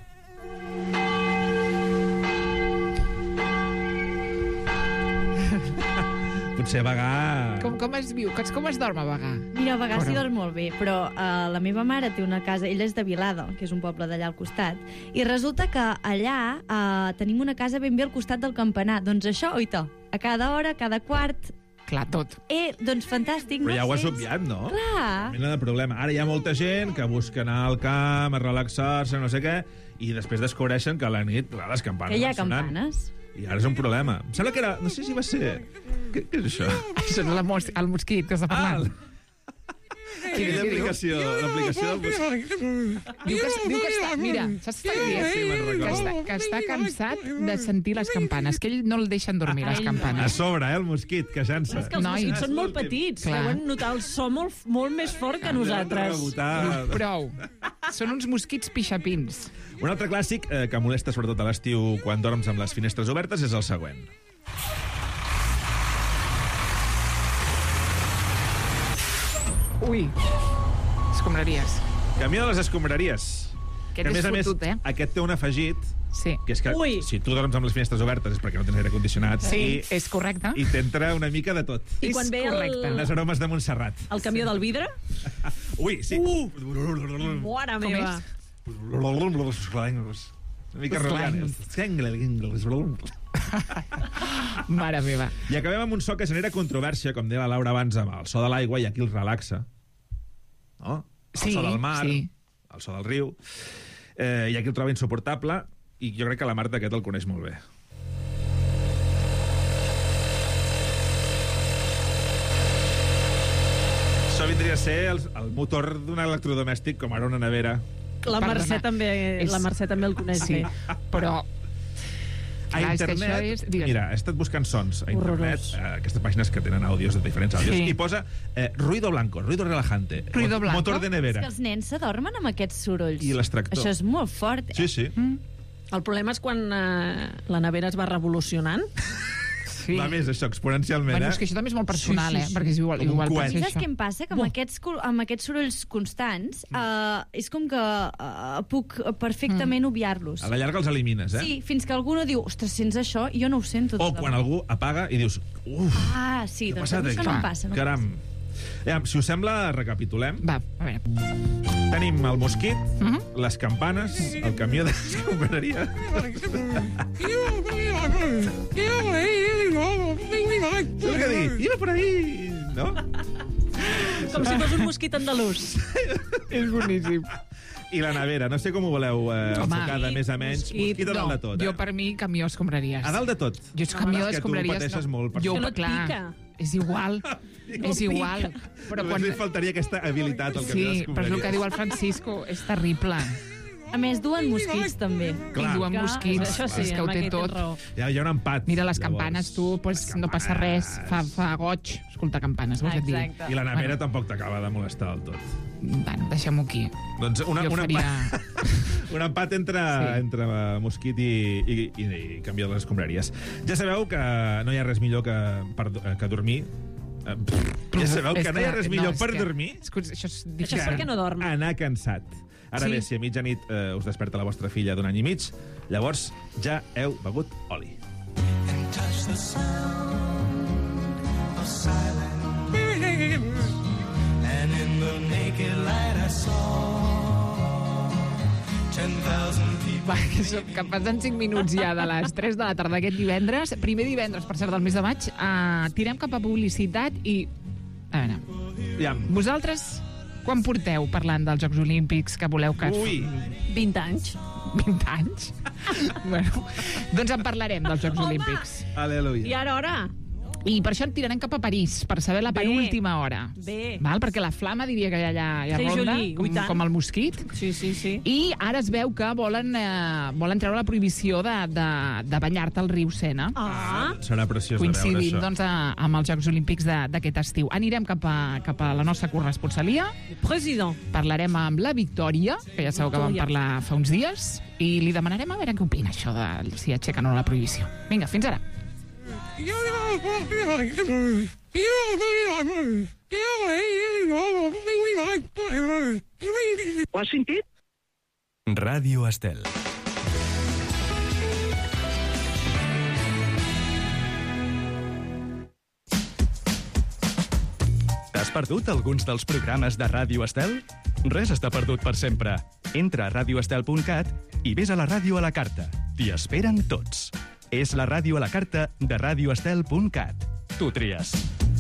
Potser vagar... Com, com es viu? Com es dorm a vagar? Mira, a vegades Bueno. s'hi dorm molt bé, però uh, la meva mare té una casa, ella és de Vilada, que és un poble d'allà al costat, i resulta que allà uh, tenim una casa ben bé al costat del campanar. Doncs això, oita, a cada hora, a cada quart... Clar, tot. Eh, doncs fantàstic. Però no ja ho has sents- obviat, no? Clar. Mena de problema. Ara hi ha molta gent que busca anar al camp, a relaxar-se, no sé què, i després descobreixen que a la nit clar, les campanes Que hi ha van sonant. campanes. I ara és un problema. Em sembla que era... No sé si va ser... Què, què és això? Això és la mos el mosquit que està parlant. Ah, Aquella aplicació, l'aplicació del mosquit. Diu que, diu que està... Mira, saps què diu? Sí, me'n Que recordo. està, que està cansat de sentir les campanes, que ell no el deixen dormir, les A campanes. sobre, eh, el mosquit, queixant-se. És que els Noi. mosquits són molt petits. Clar. Deuen notar el so molt, molt més fort que nosaltres. Rebotar. Prou. Són uns mosquits pixapins. Un altre clàssic eh, que molesta sobretot a l'estiu quan dorms amb les finestres obertes és el següent. Ui. Escombraries. Camió de les escombraries. Aquest que, a és més a més, fotut, eh? aquest té un afegit, Sí. que és que Ui. si tu dorms amb les finestres obertes és perquè no tens aire condicionat Sí, és correcte. i, i t'entra una mica de tot. I És quan ve correcte. el, Les aromes de Montserrat. el camió del vidre, Ui, sí. Uh! Uh! mare Com meva. Una mica roganes. Mare meva. I acabem amb un so que genera controvèrsia, com deia la Laura abans, amb el so de l'aigua, i aquí el relaxa. No? El Sí, so del mar, sí. el so del riu. Eh, I aquí el troba insuportable, i jo crec que la Marta aquest el coneix molt bé. Això vindria a ser el, el motor d'un electrodomèstic, com ara una nevera. La Perdona. Mercè també, És- la Mercè també el coneix Sí, bé. però... A Clar, és que internet, això és- digues. mira, he estat buscant sons a internet, Horrorós. eh, aquestes pàgines que tenen àudios de diferents àudios, Sí. i posa eh, ruido blanco, ruido relajante, Ruido mo- blanco? motor de És nevera. que els nens s'adormen amb aquests sorolls. I l'extractor. Això és molt fort, eh? Sí, sí. Mm. El problema és quan eh, la nevera es va revolucionant. Sí. Va més, això, exponencialment, Bueno, eh? és que això també és molt personal, Sí, sí, eh? sí. Perquè és igual, Com un igual pot coet. ser Saps això. què em passa? Que amb aquests, col- amb aquests sorolls constants uh, és com que uh, puc perfectament obviar-los. A la llarga els elimines, eh? Sí, fins que algú no diu, ostres, sents això? I jo no ho sento. O tot quan demà. algú apaga i dius, uf, Ah, sí, què ha doncs passat això aquí? no em passa. No em Caram. Ja, si us sembla, recapitulem. Va, a veure. Tenim el mosquit, Mhm. les campanes, el camió de l'escombraria. Saps què dir? Iba por ahí, no? Com si fos un mosquit andalús. És boníssim. I la nevera, no sé com ho voleu eh, enfocar de més a menys. Mosquit a dalt de tot, jo eh? per mi camió escombraries. A dalt de tot? Jo és camió És que tu escombraries. pateixes molt per jo, això. no clar, pica. És igual. és igual. Però quan... Només li faltaria aquesta habilitat al camió Sí, d'escombraries. però és el que diu el Francisco, és terrible. A més, duen mosquits, també. Clar. I duen mosquits, Això sí, és que ho amb té aquest tot. tens raó. Ja hi ha un empat. Mira, les campanes, tu, pues, no passa res. Fa, fa goig escoltar campanes, vols que et digui? I la nevera bueno. tampoc t'acaba de molestar del tot. Bueno, deixem-ho aquí. Doncs una, Jo un, faria... empat, un empat entre, sí. entre mosquit i, i, i, i canvi de les escombraries. Ja sabeu que no hi ha res millor que, per, que dormir. Ja sabeu que, que no hi ha res millor no, per que, dormir és que, això és Això és perquè no dorm. anar cansat. Ara Sí. bé, si a mitjanit eh, us desperta la vostra filla d'un any i mig, llavors ja heu begut oli. Touch the sound of silence. And in the naked light I saw ten thousand people. Va, que, som, que passen cinc minuts ja de les tres de la tarda aquest divendres. Primer divendres, per cert, del mes de maig. Uh, tirem cap a publicitat i... A veure, ja. vosaltres quan porteu parlant dels Jocs Olímpics que voleu que... Ui! vint anys. vint anys? bueno, doncs en parlarem dels Jocs Home! Olímpics. Aleluia. I ara, hora? I per això en tirarem cap a París, per saber la Bé. penúltima hora. Bé. Val? Perquè la flama diria que ja, ja, ja Sí, ronda, Juli, com, i tant. com el mosquit. Sí, sí, sí. I ara es veu que volen, eh, volen treure la prohibició de, de, de banyar-te al riu Sena. Ah. Serà preciós de veure Coincidint això. doncs, a, amb els Jocs Olímpics de- d'aquest estiu. Anirem cap a, cap a la nostra corresponsalia. President. Parlarem amb la Victòria, que ja sabeu que vam Victòria. parlar fa uns dies, i li demanarem a veure què opina això de si aixequen o no la prohibició. Vinga, fins ara. Ho has sentit? Ràdio Estel. T'has perdut alguns dels programes de Ràdio Estel? Res està perdut per sempre. Entra a radioestel punt cat i ves a la ràdio a la carta. T'hi esperen tots. És la ràdio a la carta de radioestel punt cat. Tu tries.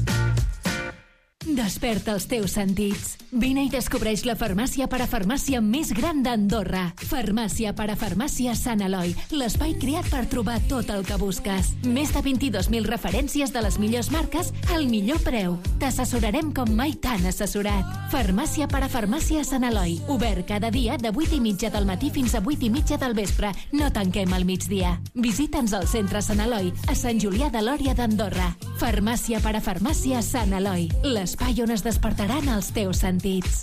Desperta els teus sentits. Vine i descobreix la farmàcia parafarmàcia més gran d'Andorra. Farmàcia parafarmàcia Sant Eloi. L'espai creat per trobar tot el que busques. Més de vint-i-dos mil referències de les millors marques al millor preu. T'assessorarem com mai t'han assessorat. Farmàcia parafarmàcia Sant Eloi. Obert cada dia de vuit i mitja del matí fins a vuit i mitja del vespre. No tanquem al migdia. Visita'ns al centre Sant Eloi, a Sant Julià de Lòria d'Andorra. Farmàcia parafarmàcia Sant Eloi. L'espai on es despertaran els teus sentits.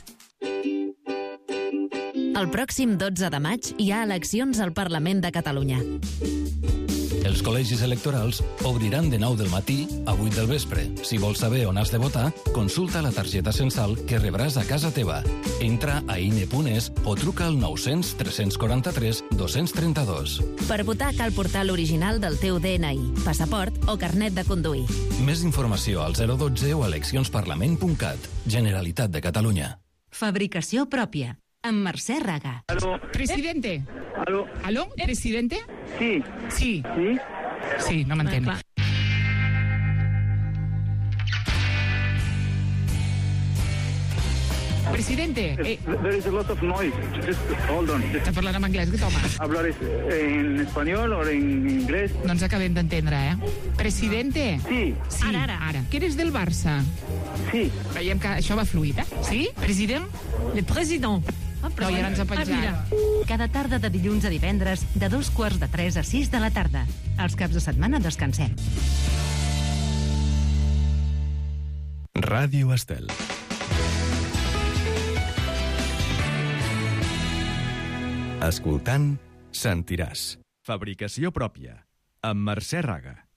El pròxim dotze de maig hi ha eleccions al Parlament de Catalunya. Els col·legis electorals obriran de nou del matí a vuit del vespre. Si vols saber on has de votar, consulta la targeta censal que rebràs a casa teva. Entra a ine punt es o truca al nou cents tres quaranta tres dos trenta dos. Per votar cal portar l'original del teu D N I, passaport o carnet de conduir. Més informació al zero dotze o eleccionsparlament punt cat. Generalitat de Catalunya. Fabricació pròpia, amb Mercè Raga. Aló. Presidente. Aló. ¿Aló? ¿Presidente? Sí. Sí. Sí? Sí, no m'entén. Ah, Presidente. Eh, There is a lot of noise. Just hold on. Està parlant en anglès, que toma. ¿Hablar es- en español o en inglés? No ens acabem d'entendre, eh? Presidente. Sí. Sí, Ara, ara. ara. Que eres del Barça? Sí. Veiem que això va fluid, eh? Sí? President? Le président. Ah, No, i ara ens ha Ah, penjat. mira. Cada tarda de dilluns a divendres, de dos quarts de tres a sis de la tarda. Els caps de setmana descansem. Ràdio Estel. Escoltant, sentiràs. Fabricació pròpia. Amb Mercè Raga.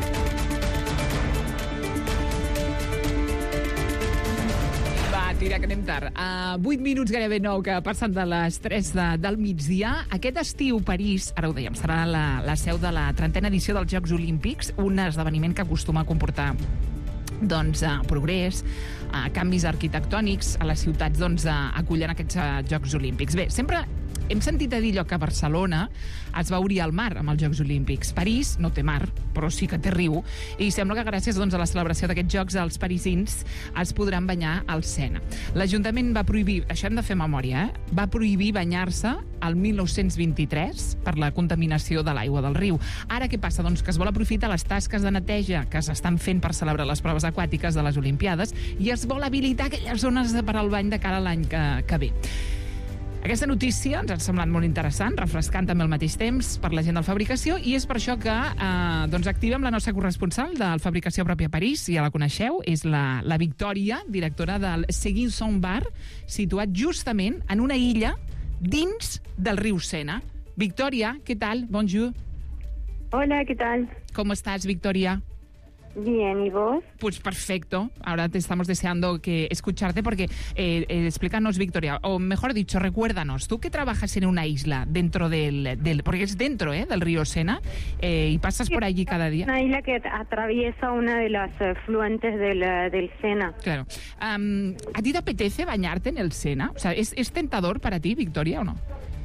Va, tira, que anem arribem tard. A vuit minuts gairebé nou que passen de les tres de, del migdia. Aquest estiu París, ara ho dèiem, serà la, la seu de la trentena edició dels Jocs Olímpics, un esdeveniment que acostuma a comportar doncs, uh, progrés, uh, canvis arquitectònics a les ciutats doncs, uh, acullen aquests uh, Jocs Olímpics. Bé, sempre hem sentit a dir allò que Barcelona es va obrir al mar amb els Jocs Olímpics. París no té mar, però sí que té riu, i sembla que gràcies doncs, a la celebració d'aquests Jocs els parisins es podran banyar al Sena. L'Ajuntament va prohibir, això hem de fer memòria, eh? va prohibir banyar-se al mil nou-cents vint-i-tres per la contaminació de l'aigua del riu. Ara què passa? Doncs que es vol aprofitar les tasques de neteja que s'estan fent per celebrar les proves aquàtiques de les Olimpiades i es vol habilitar aquelles zones per al bany de cara a l'any que, que ve. Aquesta notícia ens ha semblat molt interessant, refrescant també al mateix temps per la gent del Fabricació, i és per això que eh, doncs activem la nostra corresponsal del Fabricació pròpia a París, ja la coneixeu, és la, la Victòria, directora del Seguin Son Bar, situat justament en una illa dins del riu Sena. Victòria, què tal? Bonjour. Hola, ¿qué tal? ¿Cómo estás, Victoria? Bien, ¿y vos? Pues perfecto. Ahora te estamos deseando que escucharte porque eh, eh, explícanos, Victoria, o mejor dicho, recuérdanos, tú que trabajas en una isla dentro del, del porque es dentro eh, del río Sena eh, y pasas por allí cada día. Una isla que atraviesa una de las uh, fluentes del, uh, del Sena. Claro. Um, ¿A ti te apetece bañarte en el Sena? O sea, ¿es, es tentador para ti, Victoria, o no?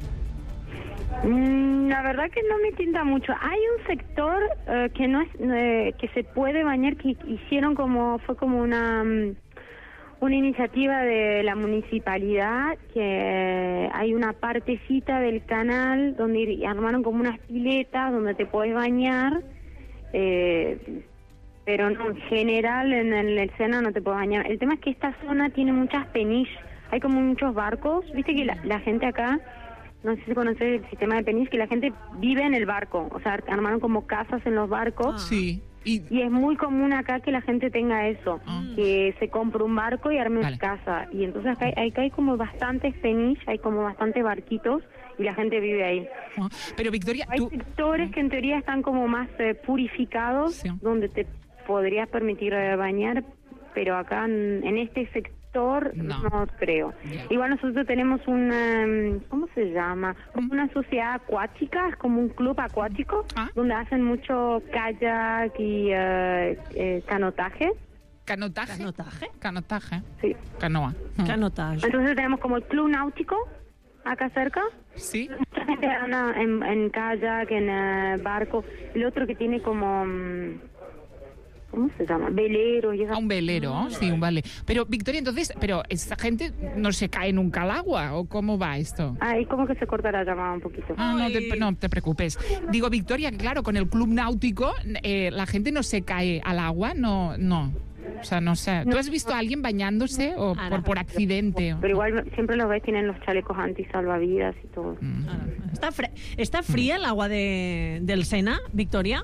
Mm, la verdad que no me tienta mucho. Hay un sector uh, que no es uh, que se puede bañar, que hicieron como fue como una um, una iniciativa de la municipalidad, que hay una partecita del canal donde armaron como unas piletas donde te puedes bañar, eh, pero no, en general en el, el Sena no te puedes bañar. El tema es que esta zona tiene muchas peniches, hay como muchos barcos, viste que la, la gente acá, no sé si conoces el sistema de peniche, que la gente vive en el barco, o sea, armaron como casas en los barcos. Sí. Y, y es muy común acá que la gente tenga eso, Ah. que se compre un barco y arme Vale. una casa. Y entonces acá, hay- acá hay como bastantes peniches, hay como bastantes barquitos y la gente vive ahí. Ah, Pero Victoria, Hay tú... sectores que en teoría están como más eh, purificados, donde te podrías permitir eh, bañar, pero acá en, en este sector no, No. creo. Igual nosotros tenemos una, mm, ¿cómo se llama? Como una sociedad acuática, es como un club acuático, Ah. donde hacen mucho kayak y eh, eh, canotaje. ¿Canotaje? ¿Canotaje? Canotaje. Sí. Canoa. Canotaje. Entonces tenemos como el club náutico acá cerca. Sí. Mucha gente anda en, en kayak, en eh, barco. El otro que tiene como... mm, ¿cómo se llama? Velero y esas... A un velero, sí, un vale. Pero, Victoria, entonces, pero esta gente no se cae nunca al agua, ¿o cómo va esto? Ahí como que se corta la llamada un poquito. Ah, no te, no te preocupes. Digo, Victoria, que claro, con el club náutico, eh, la gente no se cae al agua, no, no. O sea, no sé. ¿Tú has visto a alguien bañándose o por, por accidente? o- Pero igual siempre los ves, tienen los chalecos antisalvavidas y todo. ¿Está, fre- ¿Está fría el agua de, del Sena, Victoria?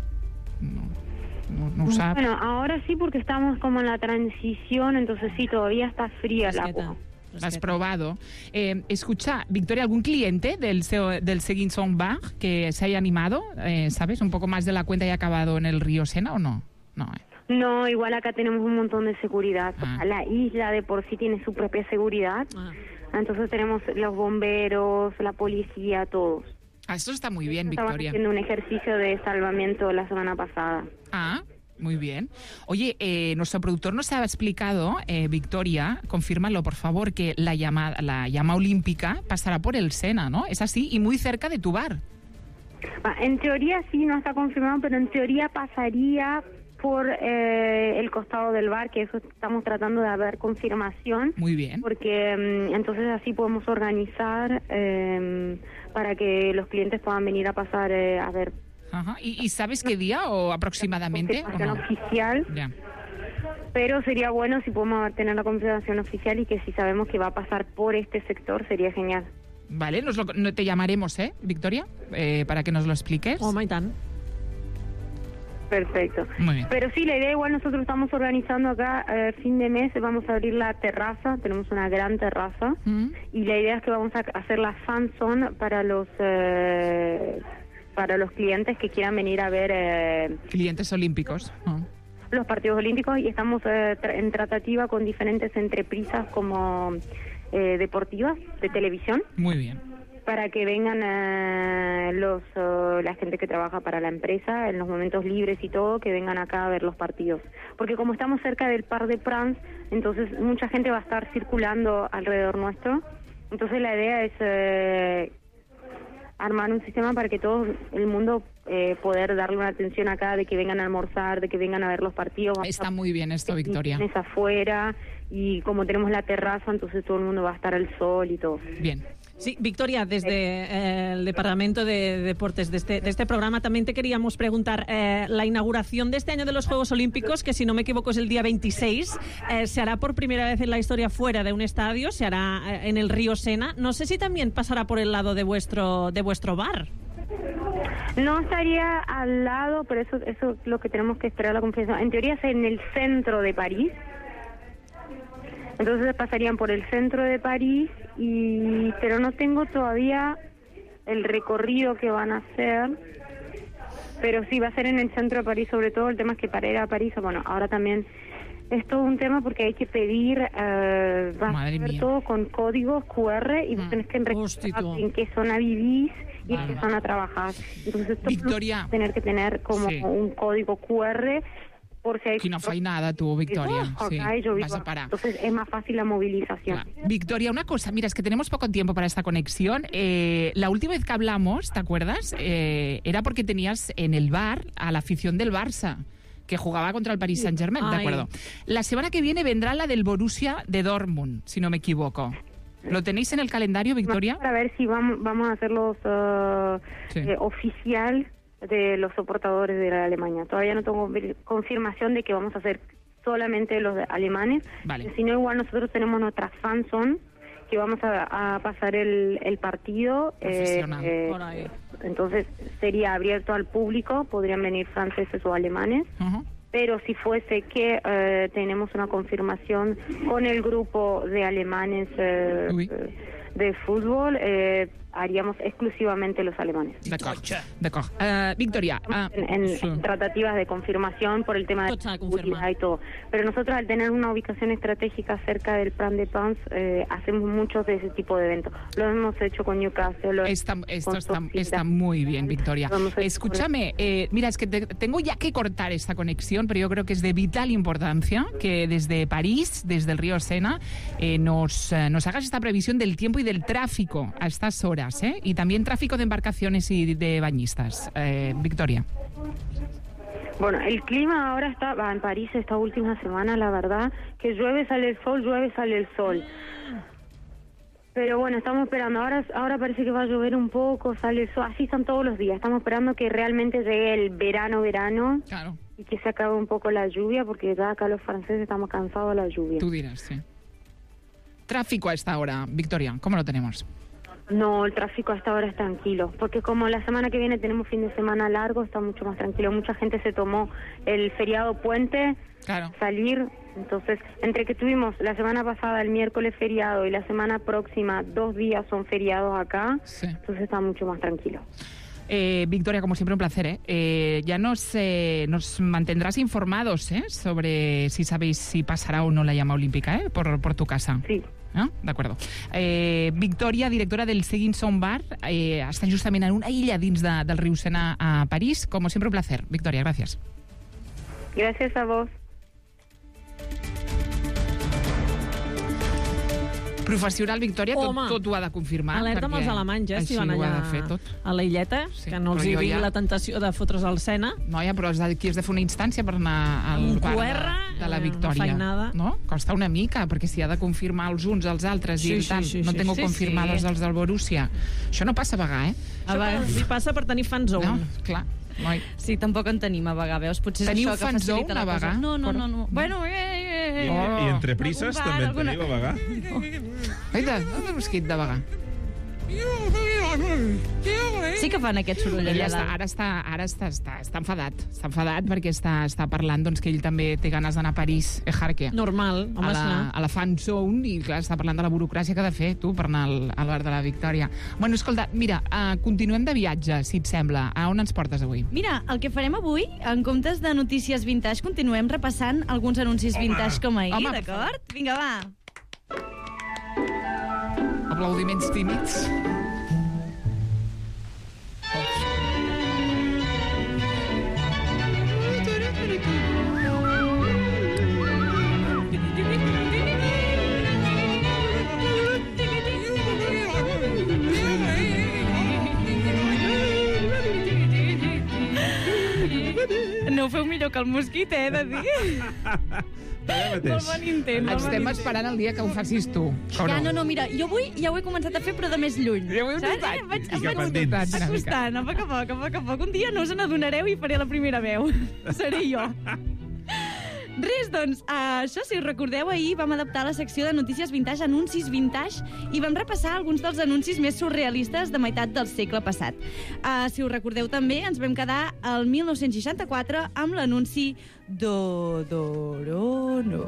No, no ho sap. Bueno, ahora sí porque estamos como en la transición, entonces sí, todavía está fría el agua. Has probado. Eh, escucha, Victoria, ¿algún cliente del, SEO del Seguin Son Bar que se haya animado, eh, sabes, un poco más de la cuenta y ha acabado en el río Sena o no? No, eh. No, igual acá tenemos un montón de seguridad. Ah. La isla de por sí tiene su propia seguridad. Entonces tenemos los bomberos, la policía, todos. Ah, esto está muy bien, Estaban Victoria. haciendo un ejercicio de salvamiento la semana pasada. Ah, muy bien. Oye, eh, nuestro productor nos ha explicado, eh, Victoria, confírmalo, por favor, que la llama, la llama olímpica pasará por el Sena, ¿no? Es así, y muy cerca de tu bar. Ah, en teoría sí, no está confirmado, pero en teoría pasaría por eh, el costado del bar, que eso estamos tratando de haber confirmación. Muy bien. Porque mm, entonces así podemos organizar eh, para que los clientes puedan venir a pasar eh, a ver. Ajá. ¿Y, y sabes qué día o aproximadamente? ¿o no? Oficial. Ya. Pero sería bueno si podemos tener la confirmación oficial y que si sabemos que va a pasar por este sector sería genial. Vale, nos lo- no, te llamaremos, ¿eh, Victoria? Eh, para que nos lo expliques. Oh, my tan. Perfecto. Muy bien. Pero sí, la idea igual nosotros estamos organizando acá, eh, fin de mes vamos a abrir la terraza, tenemos una gran terraza, y la idea es que vamos a hacer la fan zone para los eh, para los clientes que quieran venir a ver... Eh, Clientes olímpicos. Ah. los partidos olímpicos y estamos eh, tra- en tratativa con diferentes entreprisas como eh, deportivas de televisión. Muy bien. Para que vengan eh, los uh, la gente que trabaja para la empresa en los momentos libres y todo, que vengan acá a ver los partidos. Porque como estamos cerca del Parc des Princes, entonces mucha gente va a estar circulando alrededor nuestro. Entonces la idea es eh, armar un sistema para que todo el mundo eh, poder darle una atención acá, de que vengan a almorzar, de que vengan a ver los partidos. Está muy bien esto, Victoria. Es afuera y como tenemos la terraza, entonces todo el mundo va a estar al sol y todo. Bien. Sí, Victoria, desde eh, el Departamento de Deportes de este, de este programa también te queríamos preguntar, eh, la inauguración de este año de los Juegos Olímpicos, que si no me equivoco es el día veintiséis, eh, se hará por primera vez en la historia fuera de un estadio, se hará eh, en el río Sena. No sé si también pasará por el lado de vuestro, de vuestro bar. No estaría al lado, pero eso, eso es lo que tenemos que esperar la confirmación. En teoría es en el centro de París. Entonces pasarían por el centro de París, y pero no tengo todavía el recorrido que van a hacer, pero sí va a ser en el centro de París. Sobre todo el tema es que para ir a París, bueno, ahora también es todo un tema porque hay que pedir, eh, va Madre a ser mía. todo con códigos cu erre y vos tenés que registrar en qué zona vivís y en qué zona trabajás. Entonces esto Victoria. tener que tener como Sí. un código cu erre por si hay... Aquí no fai nada, tú, Victoria. Oh, Sí, acá yo vivo vas a acá. parar. Entonces es más fácil la movilización. Victoria, una cosa, mira, es que tenemos poco tiempo para esta conexión. Eh, la última vez que hablamos, ¿te acuerdas? Eh, era porque tenías en el bar a la afición del Barça, que jugaba contra el Paris Saint-Germain, ¿de Ay. acuerdo? La semana que viene vendrá la del Borussia de Dortmund, si no me equivoco. ¿Lo tenéis en el calendario, Victoria? Para ver si vamos, vamos a hacerlos uh, Sí. eh, oficial de los soportadores de la Alemania. Todavía no tengo ver- confirmación de que vamos a hacer solamente los de alemanes. Vale. Si no, igual nosotros tenemos nuestras fanzone que vamos a, a pasar el, el partido. Profesional. eh, Por ahí. Entonces sería abierto al público, podrían venir franceses o alemanes. Ujú. Pero si fuese que eh, tenemos una confirmación con el grupo de alemanes eh, de fútbol, eh, haríamos exclusivamente los alemanes. D'acord, d'acord. Uh, Victoria, uh, En, en sí. tratativas de confirmación por el tema de la seguridad y todo. Pero nosotros, al tener una ubicación estratégica cerca del Plan de Pans, eh, hacemos muchos de ese tipo de eventos. Lo hemos hecho con Newcastle. Lo Está, esto con está, Sofía. está muy bien, Victoria. Lo hemos hecho Escúchame, eh, mira, es que te- tengo ya que cortar esta conexión, pero yo creo que es de vital importancia que desde París, desde el río Sena, eh, nos, eh, nos hagas esta previsión del tiempo y del tráfico a estas horas, ¿eh? Y también tráfico de embarcaciones y de bañistas. Eh, Victoria. Bueno, el clima ahora está, va, en París esta última semana, la verdad, que llueve, sale el sol, llueve, sale el sol. Pero bueno, estamos esperando. Ahora ahora parece que va a llover un poco, sale el sol. Así están todos los días. Estamos esperando que realmente llegue el verano, verano. Claro. Y que se acabe un poco la lluvia, porque ya acá los franceses estamos cansados de la lluvia. Tú dirás, sí. Tráfico a esta hora, Victoria, ¿cómo lo tenemos? No, el tráfico hasta ahora es tranquilo, porque como la semana que viene tenemos fin de semana largo, está mucho más tranquilo. Mucha gente se tomó el feriado puente, claro. salir, entonces, entre que tuvimos la semana pasada el miércoles feriado y la semana próxima dos días son feriados acá, Sí. entonces está mucho más tranquilo. Eh, Victoria, como siempre, un placer. ¿eh? Eh, ya nos, eh, nos mantendrás informados ¿eh? sobre si sabéis si pasará o no la llama olímpica ¿eh? por, por tu casa. Sí. ¿Eh? D'acord. Eh, Victòria, directora del Seguin Sound Bar, eh, està justament en una illa dins de, del riu Sena a París. Como siempre, un placer. Victòria, gràcies. Gracias a vos. Professional, Victòria, tot, Home. tot ho ha de confirmar. Alerta amb perquè els alemanys, eh, si així van ho ha allà de fer tot. a la illeta, Sí, que no els però hi jo vingui ja- la tentació de fotre's al Sena. Noia, però has d'aquí has de fer una instància per anar al Un bar Q de, R, de la eh, Victòria. una feinada. No? Costa una mica, perquè si ha de confirmar els uns als altres Sí, i sí, tal, sí, no sí, tengo sí, confirmades sí. els del Borussia. Això no passa a vegades, eh? A vegades li passa per tenir fanzone. No, clar. Noi. Sí, tampoc en tenim a vegades, veus? Potser és Teniu això que fanzone facilita la a cosa. vegades? No, no, no. no. Bueno, eh, eh, I, eh. I entre prises Algun bar, també en alguna- teniu a vegades? Aita, no té mosquit de vegades. Sí que fan aquest soroll allà Ella està, dalt. ara està, ara està, està, està enfadat. Està enfadat perquè està, està parlant doncs, que ell també té ganes d'anar a París, eh, Jarque? Normal, home, a la, esclar. a la fan zone, i clar, està parlant de la burocràcia que ha de fer, tu, per anar al, al bar de la Victòria. Bueno, escolta, mira, uh, continuem de viatge, si et sembla. A on ens portes avui? Mira, el que farem avui, en comptes de notícies vintage, continuem repassant alguns anuncis Home. vintage com ahir, Home, per d'acord? Vinga, va. Aplaudiments tímids. No ho feu millor que el mosquit, eh, he de dir. Molt bon intent. molt bon Estem intent. esperant el dia que ho facis tu. O Ja, no, no, mira, jo avui ja ho he començat a fer, però de més lluny. Ja ho heu saps? notat. Eh, Vaig, I em cap vaig endins. acostant, a poc a poc, a poc a poc. Un dia no us n'adonareu i faré la primera veu. Seré jo. Res, doncs, uh, això, si us recordeu, ahir vam adaptar la secció de notícies vintage, anuncis vintage, i vam repassar alguns dels anuncis més surrealistes de meitat del segle passat. Uh, si us recordeu també, ens vam quedar al mil nou-cents seixanta-quatre amb l'anunci d'Odorono.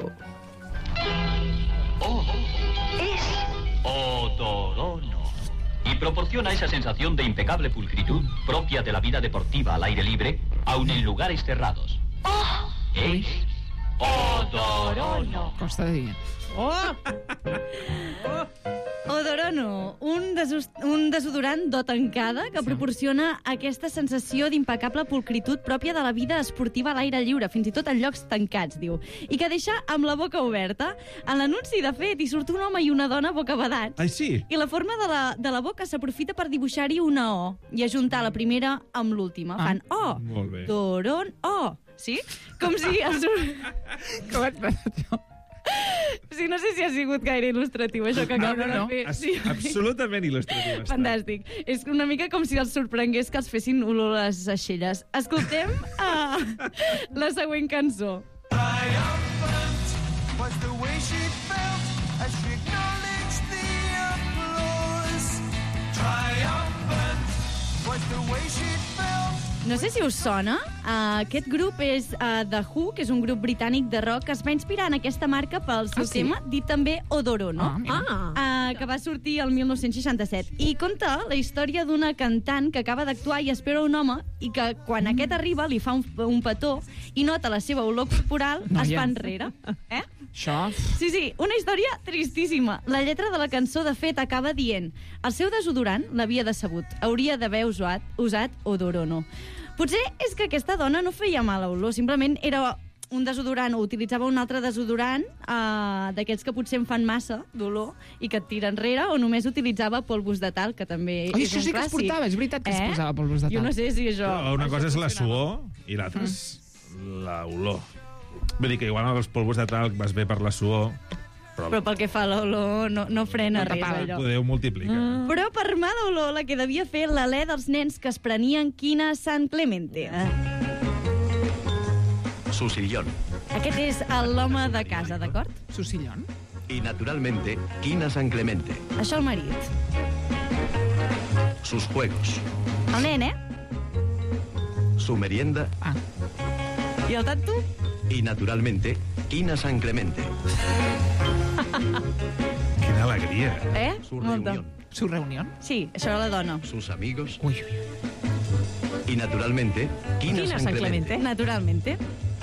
Oh, es Odorono. Y proporciona esa sensación de impecable pulcritud propia de la vida deportiva al aire libre, aun en lugares cerrados. Oh, Es Odorono. Costa de dir. Oh! Odorono, un, desus un desodorant d'o tancada que sí. proporciona aquesta sensació d'impecable pulcritud pròpia de la vida esportiva a l'aire lliure, fins i tot en llocs tancats, diu, i que deixa amb la boca oberta. En l'anunci, de fet, hi surt un home i una dona bocabadats. Ai, sí? I la forma de la, de la boca s'aprofita per dibuixar-hi una O i ajuntar la primera amb l'última. Ah. Fan O, Molt bé. Doron, O. Sí? Com si... Els... Com et passa, això? Sí, no sé si ha sigut gaire il·lustratiu, això que acabo No, no, no. de fer. Es- Sí. Absolutament il·lustratiu. està. Fantàstic. És una mica com si els sorprengués que els fessin olor a les aixelles. Escoltem uh, la següent cançó. Was the way she felt as she acknowledged the applause. Triumphant was the way she felt. No sé si us sona. Uh, aquest grup és uh, The Who, que és un grup britànic de rock que es va inspirar en aquesta marca pel seu Ah, sí? tema, dit també Odorono, Ah, mira. uh, que va sortir el mil nou-cents seixanta-set. I conta la història d'una cantant que acaba d'actuar i espera un home i que quan aquest arriba li fa un, un petó i nota la seva olor corporal, Noia. es fa enrere. Eh? Això... Sí, sí, una història tristíssima. La lletra de la cançó, de fet, acaba dient el seu desodorant l'havia decebut. Hauria d'haver usat, usat Odorono. Potser és que aquesta dona no feia mala olor, simplement era un desodorant o utilitzava un altre desodorant uh, d'aquests que potser en fan massa d'olor i que et tira enrere, o només utilitzava polvos de talc, que també Ai, és això un sí que es clàssic. portava, és veritat que es Eh? posava polvos de Jo talc. no sé si això... Però una cosa és la suor i l'altra Mm. és l'olor. Vull dir que igual amb els polvos de talc vas bé per la suor, però, Però pel que fa a l'olor no, no frena No res, t'apaga. allò. Déu multiplica. Mm. Però per mala olor la que devia fer l'alè dels nens que es prenien quina San Clemente. Su sillón. Aquest és l'home de casa, d'acord? Su sillón? Y naturalmente, Quina San Clemente. Això el marit. Sus juegos. El nen, eh? Su merienda. Ah. I el tatu? Y naturalmente, Quina San Clemente. Quina alegria. Eh? Su Molta. reunión. Su reunión? Sí, això era la dona. Sus amigos. Uy, uy, uy. Y naturalmente, Quina, Quina San, San Clemente. Clemente. Naturalmente.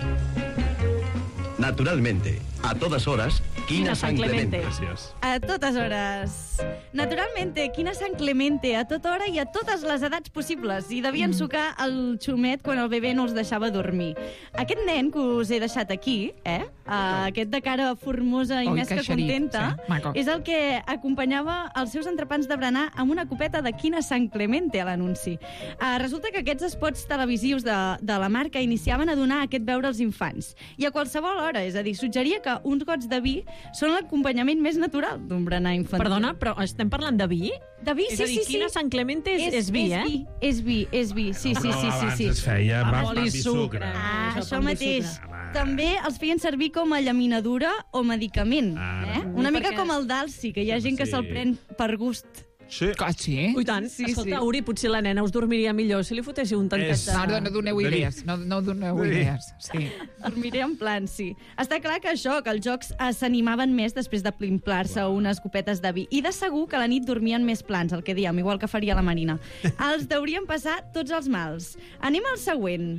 Naturalmente, a todas horas, Quina San Clemente. Gràcies. A totes hores. Naturalmente, quina San Clemente, a tota hora i a totes les edats possibles. I devien sucar el xumet quan el bebè no els deixava dormir. Aquest nen que us he deixat aquí, eh? Uh, aquest de cara formosa i Oi, més que que xerif, contenta, sí, maco. és el que acompanyava els seus entrepans de berenar amb una copeta de quina San Clemente a l'anunci. Uh, resulta que aquests spots televisius de, de la marca iniciaven a donar aquest beure als infants. I a qualsevol hora, és a dir, suggeria que uns gots de vi són l'acompanyament més natural d'un berenar infantil. Perdona, però estem parlant de vi? De vi, És sí, a dir, sí, sí. quina San Clemente és, és vi, és eh? Vi, és vi, és vi, sí, sí, Però sí, sí, abans sí. es feia Amb amb oli vi i sucre. sucre. Ah, Això això amb mateix. sucre. També els feien servir com a llaminadura o medicament. Ara. Eh? Una Sí, mica perquè- com el Dalsi, que hi ha gent que Sí. se'l pren per gust. Sí. Sí? Ui, tant. Sí, Escolta, sí. Uri, potser la nena us dormiria millor si li fotéssiu un tanquet És- de... Perdó, no doneu de idees. No, no doneu Sí. idees. Sí. Dormiré en plan, sí. Està clar que això, que els jocs eh, s'animaven més després de plimplar-se unes copetes de vi. I de segur que a la nit dormien més plans, el que diem, igual que faria la Marina. Els deurien passar tots els mals. Anem al següent.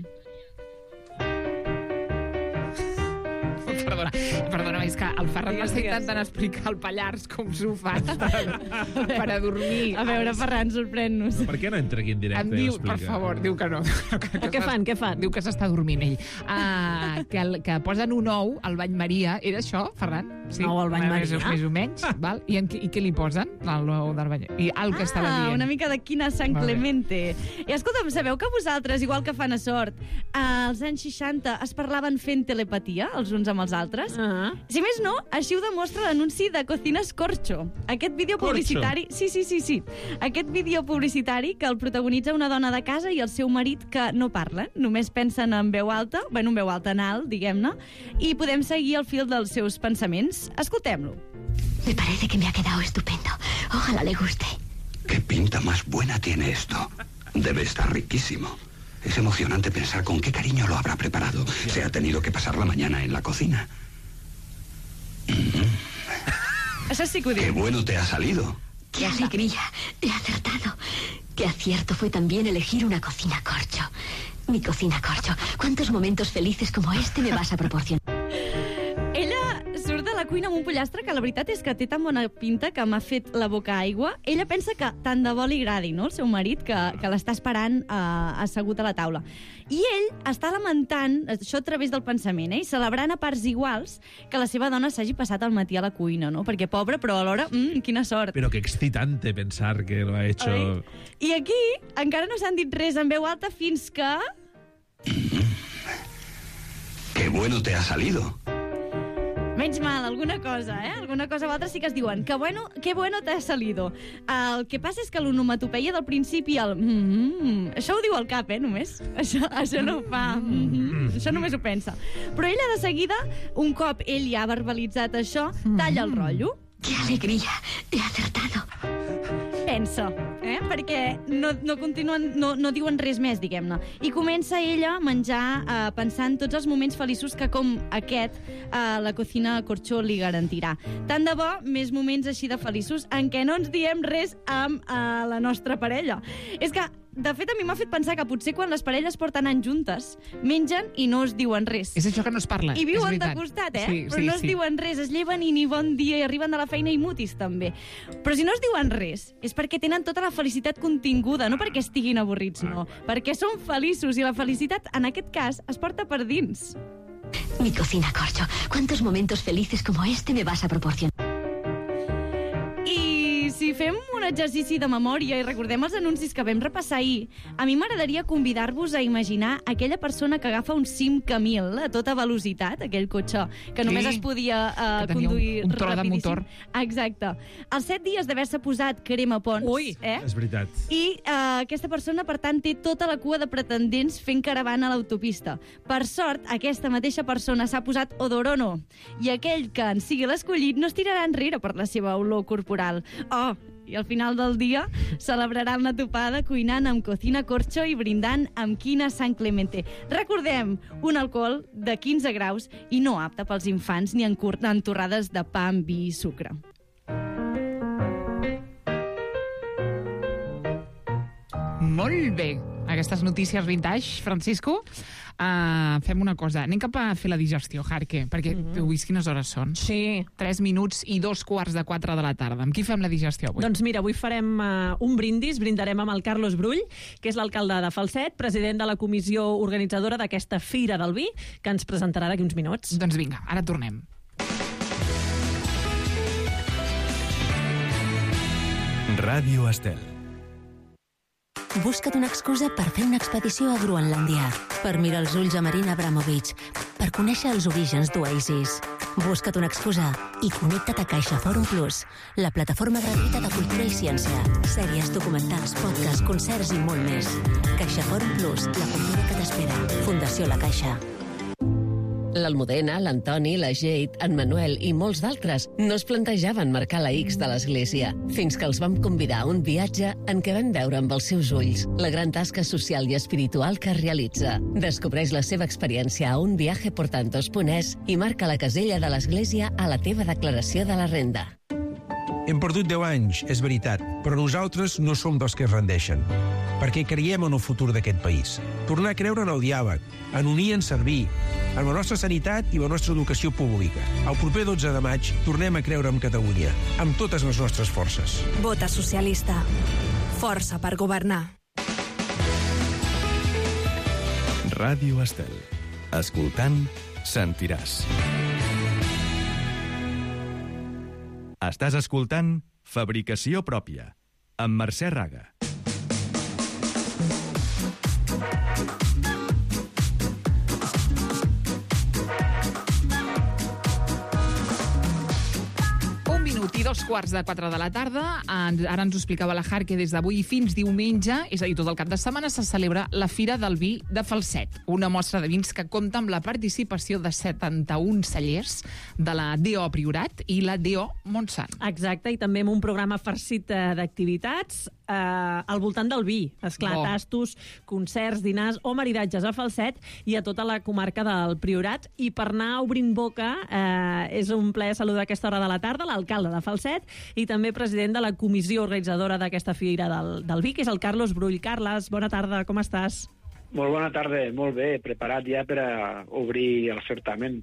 Perdona, perdona, és que el Ferran m'està intentant explicar al Pallars com s'ho fa per a dormir. A veure, Ferran, sorprèn-nos. Per què no entra aquí en directe Em i diu, explica? per favor, diu que no. Què fan, què fan? Diu que s'està dormint ell. Uh, que, el, que posen un ou al bany Maria. Era això, Ferran? Sí. Ou al bany Més, Maria? més o menys. Val? I, en, I què li posen? El ou del bany. I el que estava Ah, dient. una mica de quina San Molt bé. Clemente. I escolta'm, sabeu que vosaltres, igual que fan a Sort, als anys seixanta es parlaven fent telepatia, els uns amb els altres? Ah. Si més no, així ho demostra l'anunci de Cocinas Corcho. Aquest vídeo Corcho? publicitari... Sí, sí, sí, sí. Aquest vídeo publicitari que el protagonitza una dona de casa i el seu marit que no parlen, només pensen en veu alta, bueno, en veu alta en alt, diguem-ne, i podem seguir el fil dels seus pensaments. Escoltem-lo. Me parece que me ha quedado estupendo. Ojalá le guste. ¿Qué pinta más buena tiene esto? Debe estar riquísimo. Es emocionante pensar con qué cariño lo habrá preparado. Se ha tenido que pasar la mañana en la cocina. Això sí que ho ¡Qué diu. bueno te ha salido! ¡Qué alegría! He acertado. Qué acierto fue también elegir una cocina corcho. Mi cocina corcho. ¿Cuántos momentos felices como este me vas a proporcionar? Ella surt de la cuina amb un pollastre que la veritat és que té tan bona pinta que m'ha fet la boca aigua. Ella pensa que tant de bo li agradi, no?, el seu marit, que, que l'està esperant uh, assegut a la taula. I ell està lamentant, això a través del pensament, eh, i celebrant a parts iguals que la seva dona s'hagi passat el matí a la cuina, no? Perquè pobra, però alhora, mmm, quina sort. Pero qué excitante pensar que lo ha hecho... Ai. I aquí encara no s'han dit res en veu alta fins que... ¡Qué bueno te ha salido! Menys mal, alguna cosa, eh? Alguna cosa o altra sí que es diuen. Que bueno, que bueno te ha salido. El que passa és que l'onomatopeia del principi, el mm-hmm, això ho diu al cap, eh, només. Això, això no ho fa. Mm-hmm, això només ho pensa. Però ella de seguida, un cop ell ja ha verbalitzat això, talla el rotllo. ¡Qué alegría! He acertado. Pensa, eh? Perquè no, no continuen, no, no diuen res més, diguem-ne. I comença ella a menjar eh, pensant tots els moments feliços que, com aquest, eh, la cocina Corcho li garantirà. Tant de bo, més moments així de feliços en què no ens diem res amb eh, la nostra parella. És que, de fet, a mi m'ha fet pensar que potser quan les parelles porten anys juntes, mengen i no es diuen res. És això que no es parla. I és viuen de veritat. costat, eh? Sí, Però sí, no es sí. diuen res, es lleven i ni bon dia i arriben de la feina i mutis, també. Però si no es diuen res, és perquè tenen tota la felicitat continguda, no perquè estiguin avorrits, no. Perquè són feliços i la felicitat, en aquest cas, es porta per dins. Mi cocina corcho. ¿Cuántos momentos felices como este me vas a proporcionar? I si fem un exercici de memòria i recordem els anuncis que vam repassar ahir, a mi m'agradaria convidar-vos a imaginar aquella persona que agafa un Simca mil a tota velocitat, aquell cotxe que només Sí, es podia uh, que tenia un- conduir un tro de rapidíssim. motor. Exacte. Els set dies d'haver-se posat crema pons, Ui. eh? És veritat. I uh, aquesta persona, per tant, té tota la cua de pretendents fent caravana a l'autopista. Per sort, aquesta mateixa persona s'ha posat odorono i aquell que en sigui l'escollit no es tirarà enrere per la seva olor corporal. Oh, i al final del dia celebraran la topada cuinant amb Cocina Corcho i brindant amb quina San Clemente. Recordem, un alcohol de quinze graus i no apte pels infants ni en, en torrades de pa amb vi i sucre. Molt bé. Aquestes notícies vintage, Francisco. Uh, fem una cosa. Anem cap a fer la digestió, Jarque, perquè mm -hmm. heu vist quines hores són? Sí. Tres minuts i dos quarts de quatre de la tarda. Amb qui fem la digestió avui? Doncs mira, avui farem uh, un brindis, brindarem amb el Carlos Brull, que és l'alcalde de Falset, president de la comissió organitzadora d'aquesta Fira del Vi, que ens presentarà d'aquí uns minuts. Doncs vinga, ara tornem. Ràdio Estel. Busca't una excusa per fer una expedició a Groenlàndia, per mirar els ulls a Marina Abramovic, per conèixer els orígens d'Oasis. Busca't una excusa i connecta't a CaixaForum Plus, la plataforma gratuïta de cultura i ciència. Sèries, documentals, podcasts, concerts i molt més. CaixaForum Plus, la cultura que t'espera. Fundació La Caixa. L'Almudena, l'Antoni, la Jade, en Manuel i molts d'altres no es plantejaven marcar la X de l'església, fins que els vam convidar a un viatge en què vam veure amb els seus ulls la gran tasca social i espiritual que realitza. Descobreix la seva experiència a unviajeportantos punt es i marca la casella de l'església a la teva declaració de la renda. Hem perdut deu anys, és veritat, però nosaltres no som dels que es rendeixen, perquè creiem en el futur d'aquest país. Tornar a creure en el diàleg, en unir i en servir, en la nostra sanitat i la nostra educació pública. El proper dotze de maig tornem a creure en Catalunya, amb totes les nostres forces. Vota socialista. Força per governar. Ràdio Estel. Escoltant, sentiràs. Estàs escoltant Fabricació Pròpia, amb Mercè Raga. Un minut i dos quarts de quatre de la tarda. Ara ens ho explicava la Har que des d'avui fins diumenge, és a dir, tot el cap de setmana, se celebra la Fira del Vi de Falset, una mostra de vins que compta amb la participació de setanta-un cellers de la D O Priorat i la D O Montsant. Exacte, i també amb un programa farcit eh, d'activitats eh, al voltant del vi. Esclar, Bo. tastos, concerts, dinars o maridatges a Falset i a tota la comarca del Priorat. I per anar obrint boca, eh, és un plaer saludar a aquesta hora de la tarda l'alcalde de Falset i també president de la comissió organitzadora d'aquesta Fira del, del Vi, que és el Carlos Brull. Carles, bona tarda, com estàs? Molt bona tarda, molt bé, preparat ja per a obrir el certamen.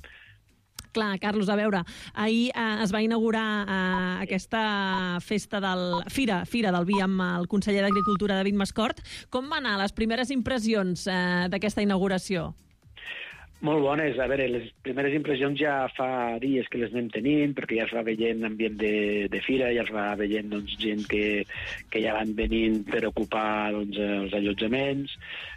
Clar, Carlos, a veure, ahir eh, es va inaugurar eh, aquesta festa del... Fira, Fira del Vi amb el conseller d'Agricultura, David Mascort. Com van anar les primeres impressions eh, d'aquesta inauguració? Molt bones. A veure, les primeres impressions ja fa dies que les anem tenint, perquè ja es va veient ambient de, de fira, ja es va veient doncs, gent que, que ja van venint per ocupar doncs, els allotjaments,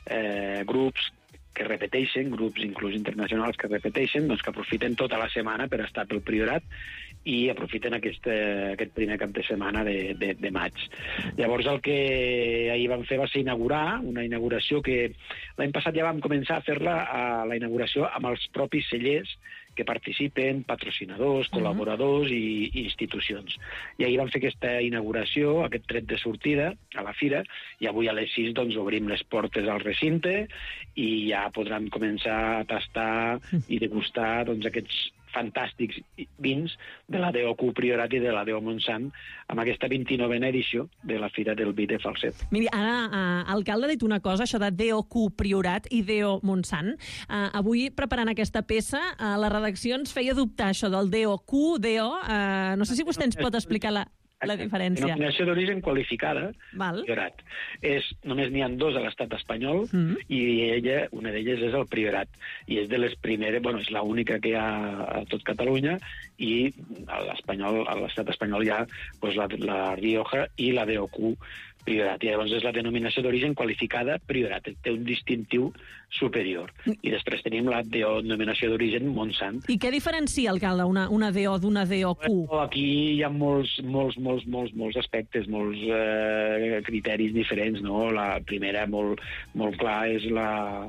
eh, grups que repeteixen, grups inclús internacionals que repeteixen, doncs que aprofiten tota la setmana per estar pel Priorat i aprofiten aquest, aquest primer cap de setmana de, de, de maig. Llavors el que ahir vam fer va ser inaugurar, una inauguració que l'any passat ja vam començar a fer-la a la inauguració amb els propis cellers que participen, patrocinadors, col·laboradors i, i institucions. I ahir vam fer aquesta inauguració, aquest tret de sortida a la fira, i avui a les sis doncs, obrim les portes al recinte i ja podran començar a tastar i degustar doncs, aquests fantàstics vins de la D O Q Priorat i de la D O Montsant amb aquesta vint-i-novena edició de la Fira del Vi de Falset. Miri, ara, eh, alcalde, ha dit una cosa, això de D O Q Priorat i D O Montsant. Eh, avui, preparant aquesta peça, eh, la redacció ens feia dubtar això del D O Q, D O... Eh, no sé si vostè ens pot explicar la... la diferència. Denominació d'origen qualificada, Val. Priorat. És, només n'hi ha dos a l'estat espanyol Mm. i ella, una d'elles és el Priorat. I és de les primeres, bueno, és l'única que hi ha a tot Catalunya i a l'espanyol, a l'estat espanyol hi ha pues, la, la Rioja i la D O Q Priorat. I llavors és la denominació d'origen qualificada Priorat. Té un distintiu superior. I després tenim la D O, denominació d'origen Montsant. I què diferencia, alcalde, una, una D O d'una D O Q? Bueno, aquí hi ha molts, molts, molts, molts, molts aspectes, molts eh, criteris diferents, no? La primera, molt, molt clar, és la,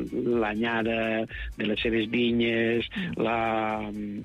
l'anyada de les seves vinyes, la,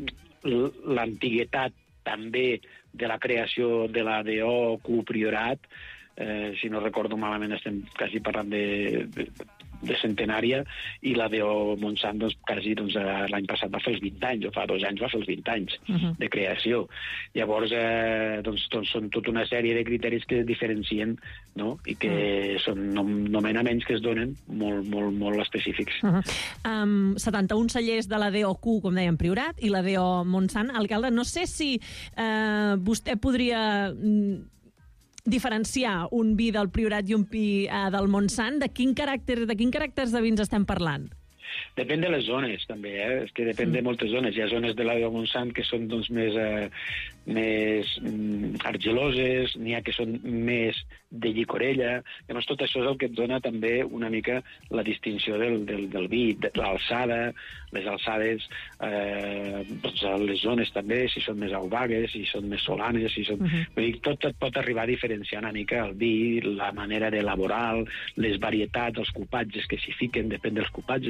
l'antiguitat també de la creació de la D O Q Priorat. Eh, si no recordo malament estem quasi parlant de, de, de centenària, i la D O Montsant doncs, quasi doncs, l'any passat va fer els vint anys, o fa dos anys va fer els vint anys Uh-huh. de creació. Llavors, eh, doncs, doncs, són tota una sèrie de criteris que es diferencien, no? I que Mm. són nom nomenaments que es donen molt, molt, molt específics. Uh -huh. um, setanta-un cellers de la D O Q, com dèiem, Priorat, i la D O Montsant. Alcalde, no sé si uh, vostè podria... Mm, diferenciar un vi del Priorat i un vi eh, del Montsant. De quin caràcter, de quin caràcters de vins estem parlant? Depèn de les zones, també, eh? És que depèn de moltes zones. Hi ha zones de la D O Montsant que són doncs, més, eh, més mm, argiloses, n'hi ha que són més de llicorella. Llavors, tot això és el que et dona també una mica la distinció del, del, del vi, de l'alçada, les alçades, eh, doncs, les zones també, si són més albagues, si són més solanes, si són... Uh-huh. Vull dir, tot et pot arribar a diferenciar una mica el vi, la manera d'elaborar, les varietats, els cupatges que s'hi fiquen, depèn dels cupatges, n'hi ha que són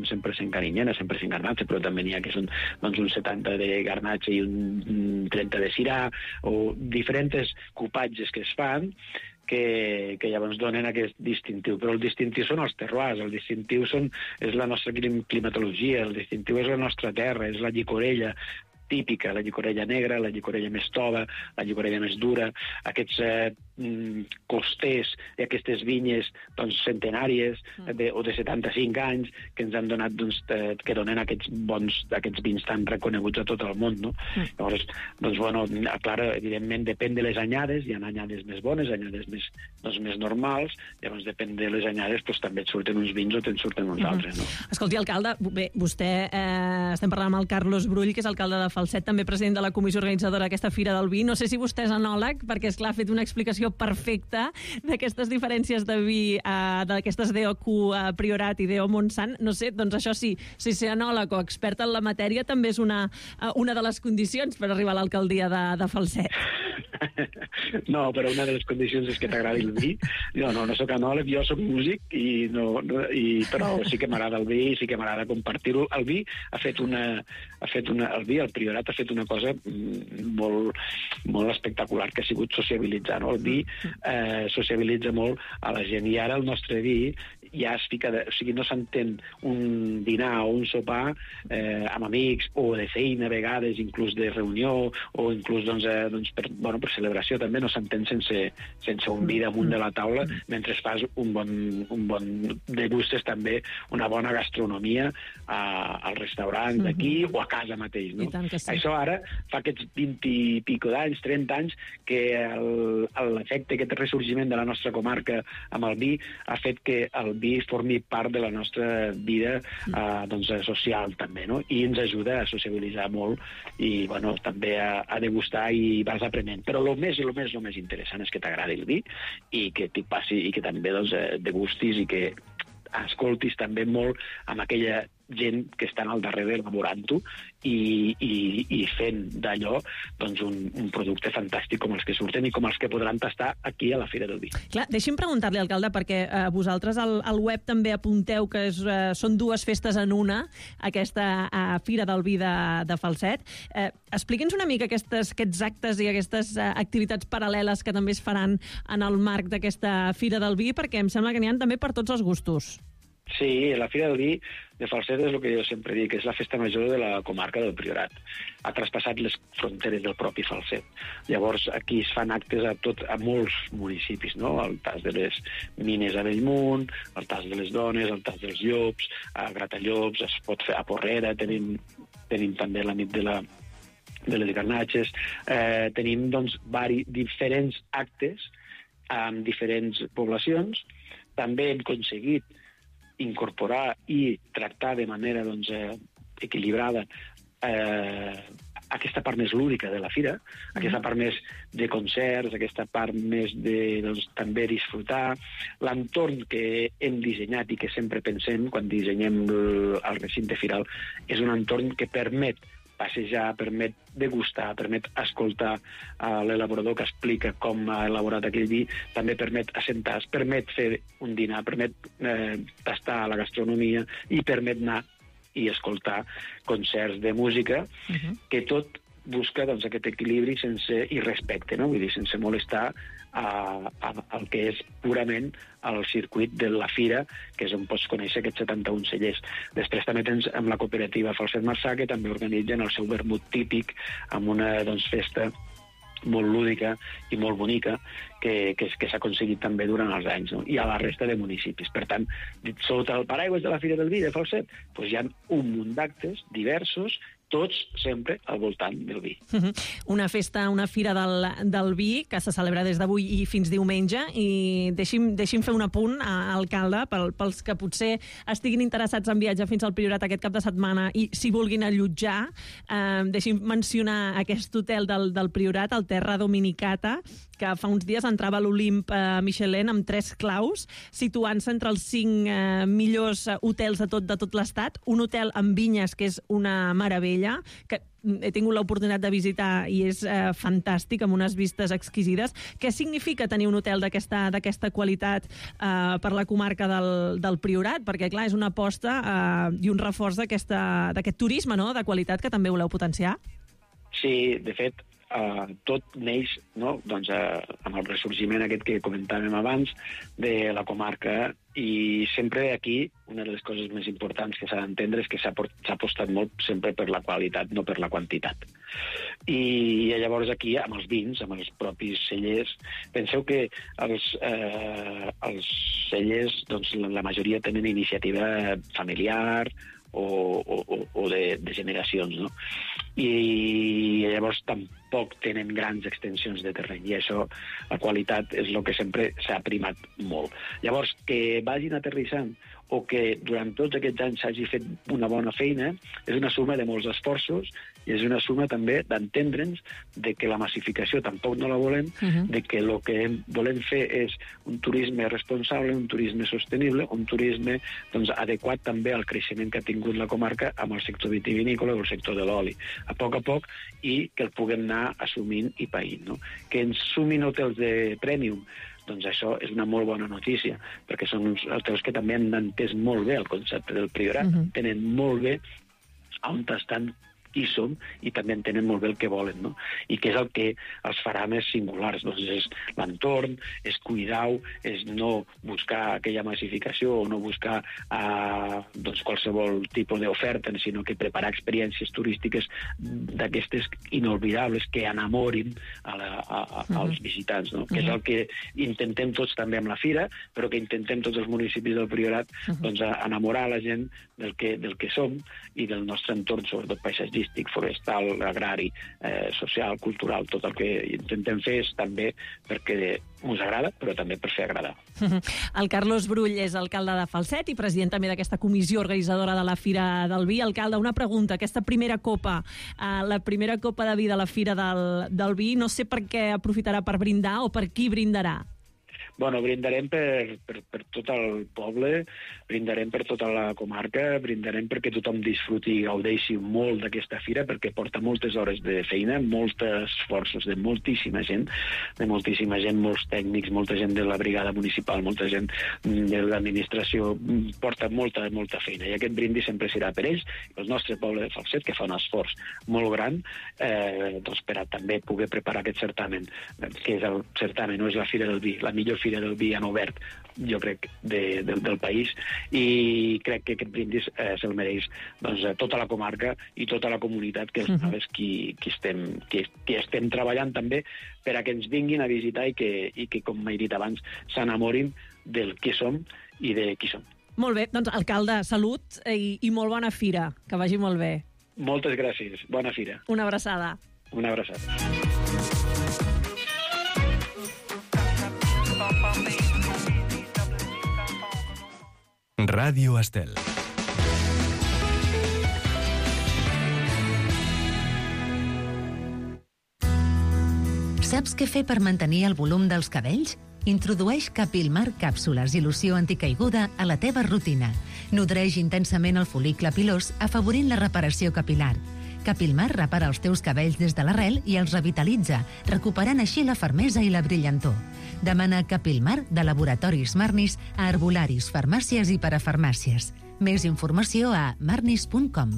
són cent per cent carinyena, cent per cent garnatxa, però també n'hi ha que són doncs, un setanta de garnatxa i un trenta de cirà, o diferents cupatges que es fan, que, que llavors donen aquest distintiu. Però el distintiu són els terroirs, el distintiu són, és la nostra climatologia, el distintiu és la nostra terra, és la llicorella típica, la llicorella negra, la llicorella més tova, la llicorella més dura, aquests eh, costers i aquestes vinyes doncs, centenàries de, o de setanta-cinc anys que ens han donat, doncs, de, que donen aquests bons, aquests vins tan reconeguts a tot el món, no? Mm. Llavors, doncs, bueno, clar, evidentment depèn de les anyades, hi ha anyades més bones, anyades més, doncs, més normals, llavors depèn de les anyades, doncs, també et surten uns vins o te'n surten uns mm-hmm. altres, no? Escolti, alcalde, bé, vostè, eh, estem parlant amb el Carlos Brull, que és alcalde de Falset, també president de la comissió organitzadora d'aquesta Fira del Vi. No sé si vostè és enòleg, perquè, esclar, ha fet una explicació perfecta d'aquestes diferències de vi, eh, d'aquestes D O Q eh, Priorat i D O Montsant. No sé, doncs això sí, si ser enòleg o expert en la matèria també és una, eh, una de les condicions per arribar a l'alcaldia de, de Falset. No, però una de les condicions és que t'agradi el vi. No, no, no soc enòleg, jo soc músic, i no, no, i, però sí que m'agrada el vi, sí que m'agrada compartir-ho. El vi ha fet una... Ha fet una el vi, el Priorat, ha fet una cosa molt, molt espectacular, que ha sigut sociabilitzar, no? El vi eh, sociabilitza molt a la gent, i ara el nostre vi ja es fica de, o sigui, no s'entén un dinar o un sopar eh, amb amics o de feina a vegades, inclús de reunió o inclús doncs, eh, doncs per, bueno, per celebració també, no s'entén sense, sense un vi damunt de la taula, mentre fas un bon, un bon degustes també una bona gastronomia a, al restaurant d'aquí o a casa mateix, no? Sí. Això ara fa aquests vint i pico d'anys, trenta anys, que l'efecte, aquest ressorgiment de la nostra comarca amb el vi ha fet que el vi formi part de la nostra vida eh, doncs, social també, no? I ens ajuda a sociabilitzar molt i bueno, també a, a degustar, i vas aprenent. Però el més, el més, el més interessant és que t'agradi el vi i que t'hi passi, i que també doncs, degustis i que escoltis també molt amb aquella gent que estan al darrere elaborant-ho i, i, i fent d'allò doncs, un, un producte fantàstic com els que surten i com els que podran tastar aquí a la Fira del Vi. Clar, deixi'm preguntar-li, alcalde, perquè eh, vosaltres al, al web també apunteu que és, eh, són dues festes en una, aquesta eh, Fira del Vi de, de Falset. Eh, Expliqui'ns una mica aquestes, aquests actes i aquestes eh, activitats paral·leles que també es faran en el marc d'aquesta Fira del Vi, perquè em sembla que n'hi ha també per tots els gustos. Sí, la Fira del Vi de Falset és el que jo sempre dic, és la festa major de la comarca del Priorat. Ha traspassat les fronteres del propi Falset. Llavors, aquí es fan actes a, tot, a molts municipis, no? El tas de les mines a Bellmunt, el tas de les dones, el tas dels llops, a Gratallops, es pot fer a Porrera, tenim, tenim també la nit de la de les garnatxes, eh, tenim doncs vari, diferents actes amb diferents poblacions. També hem aconseguit incorporar i tractar de manera doncs, eh, equilibrada eh, aquesta part més lúdica de la fira, mm. aquesta part més de concerts, aquesta part més de doncs, també disfrutar. L'entorn que hem dissenyat i que sempre pensem quan dissenyem el, el recinte firal és un entorn que permet passejar, permet degustar, permet escoltar uh, l'elaborador que explica com ha elaborat aquell vi, també permet assentar, permet fer un dinar, permet eh, tastar la gastronomia i permet anar i escoltar concerts de música, uh-huh. que tot busca doncs, aquest equilibri sense, i respecte, no? Vull dir, sense molestar a, a, al que és purament el circuit de la fira, que és on pots conèixer aquests setanta-un cellers. Després també tens amb la cooperativa Falset Marçà, que també organitzen el seu vermut típic amb una doncs, festa molt lúdica i molt bonica que, que, que s'ha aconseguit també durant els anys, no? I a la resta de municipis. Per tant, sota el paraigües de la Fira del Vi de Falset, doncs hi ha un munt d'actes diversos, tots sempre al voltant del vi. Uh-huh. Una festa, una fira del, del vi que se celebra des d'avui i fins diumenge, i deixi'm, deixi'm fer un apunt, a, alcalde, pel, pels que potser estiguin interessats en viatjar fins al Priorat aquest cap de setmana i si vulguin allotjar, eh, deixi'm mencionar aquest hotel del, del Priorat, el Terra Dominicata, que fa uns dies entrava a l'Olimp eh, Michelin amb tres claus, situant-se entre els cinc eh, millors hotels de tot, de tot l'estat. Un hotel amb vinyes, que és una meravella, que he tingut l'oportunitat de visitar i és eh, fantàstic, amb unes vistes exquisides. Què significa tenir un hotel d'aquesta d'aquesta qualitat eh, per la comarca del, del Priorat? Perquè, clar, és una aposta eh, i un reforç d'aquest turisme, no?, de qualitat que també voleu potenciar. Sí, de fet, Uh, tot neix, no? Doncs, uh, amb el ressorgiment aquest que comentàvem abans de la comarca, i sempre aquí una de les coses més importants que s'ha d'entendre és que s'ha apostat molt sempre per la qualitat, no per la quantitat. I llavors aquí, amb els vins, amb els propis cellers, penseu que els, eh, els cellers, doncs, la majoria tenen iniciativa familiar o, o, o de, de generacions, no? I llavors tampoc tenen grans extensions de terreny, i això, la qualitat, és el que sempre s'ha primat molt. Llavors, que vagin aterrissant o que durant tots aquests anys s'hagi fet una bona feina és una suma de molts esforços i és una suma també d'entendre'ns de que la massificació tampoc no la volem, uh-huh. de que el que volem fer és un turisme responsable, un turisme sostenible, un turisme doncs, adequat també al creixement que ha tingut la comarca amb el sector vitivinícola o el sector de l'oli, a poc a poc, i que el puguem anar assumint i païnt. No? Que ens sumin hotels de prèmium, doncs això és una molt bona notícia, perquè són uns hotels que també han entès molt bé el concepte del Priorat, uh-huh. tenen molt bé on estan, qui som, i també entenen molt bé el que volen, no? I què és el que els farà més singulars. Doncs és l'entorn, és cuidar-ho, és no buscar aquella massificació o no buscar uh, doncs qualsevol tipus d'oferta, sinó que preparar experiències turístiques d'aquestes inolvidables que enamorin a la, a, a, uh-huh. als visitants, no? Uh-huh. Que és el que intentem tots també amb la fira, però que intentem tots els municipis del Priorat uh-huh. doncs, enamorar la gent del que, del que som i del nostre entorn, sobretot paisatgístic, forestal, agrari, eh, social, cultural. Tot el que intentem fer és també perquè us agrada, però també per fer agradar. El Carlos Brull és alcalde de Falset i president també d'aquesta comissió organitzadora de la Fira del Vi. Alcalde, una pregunta. Aquesta primera copa, eh, la primera copa de vi de la Fira del, del Vi, no sé per què aprofitarà per brindar o per qui brindarà. Bueno, brindarem per, per, per tot el poble, brindarem per tota la comarca, brindarem perquè tothom disfruti i gaudeixi molt d'aquesta fira, perquè porta moltes hores de feina, molts esforços de moltíssima gent, de moltíssima gent, molts tècnics, molta gent de la brigada municipal, molta gent de l'administració, porta molta, molta feina. I aquest brindis sempre serà per ells, el nostre poble de Falset, que fa un esforç molt gran eh, doncs per a també poder preparar aquest certamen, que és el certamen, no és la Fira del Vi, la millor Fira del Vi han obert, jo crec, de, de, del país, i crec que aquest brindis eh, se'l mereix doncs, tota la comarca i tota la comunitat que uh-huh. és qui, qui, estem, qui, qui estem treballant també per a que ens vinguin a visitar i que, i que com he dit abans, s'enamorin del qui som i de qui som. Molt bé, doncs alcalde, salut i, i molt bona fira, que vagi molt bé. Moltes gràcies, bona fira. Una abraçada. Una abraçada. Ràdio Estel. Saps què fer per mantenir el volum dels cabells? Introdueix Capilmar càpsules i loció anticaiguda a la teva rutina. Nodreix intensament el fol·licle pilós, afavorint la reparació capilar. Capilmar repara els teus cabells des de l'arrel i els revitalitza, recuperant així la fermesa i la brillantor. Demana Capilmar de Laboratoris Marnis a herbolaris, farmàcies i parafarmàcies. Més informació a marnis punt com.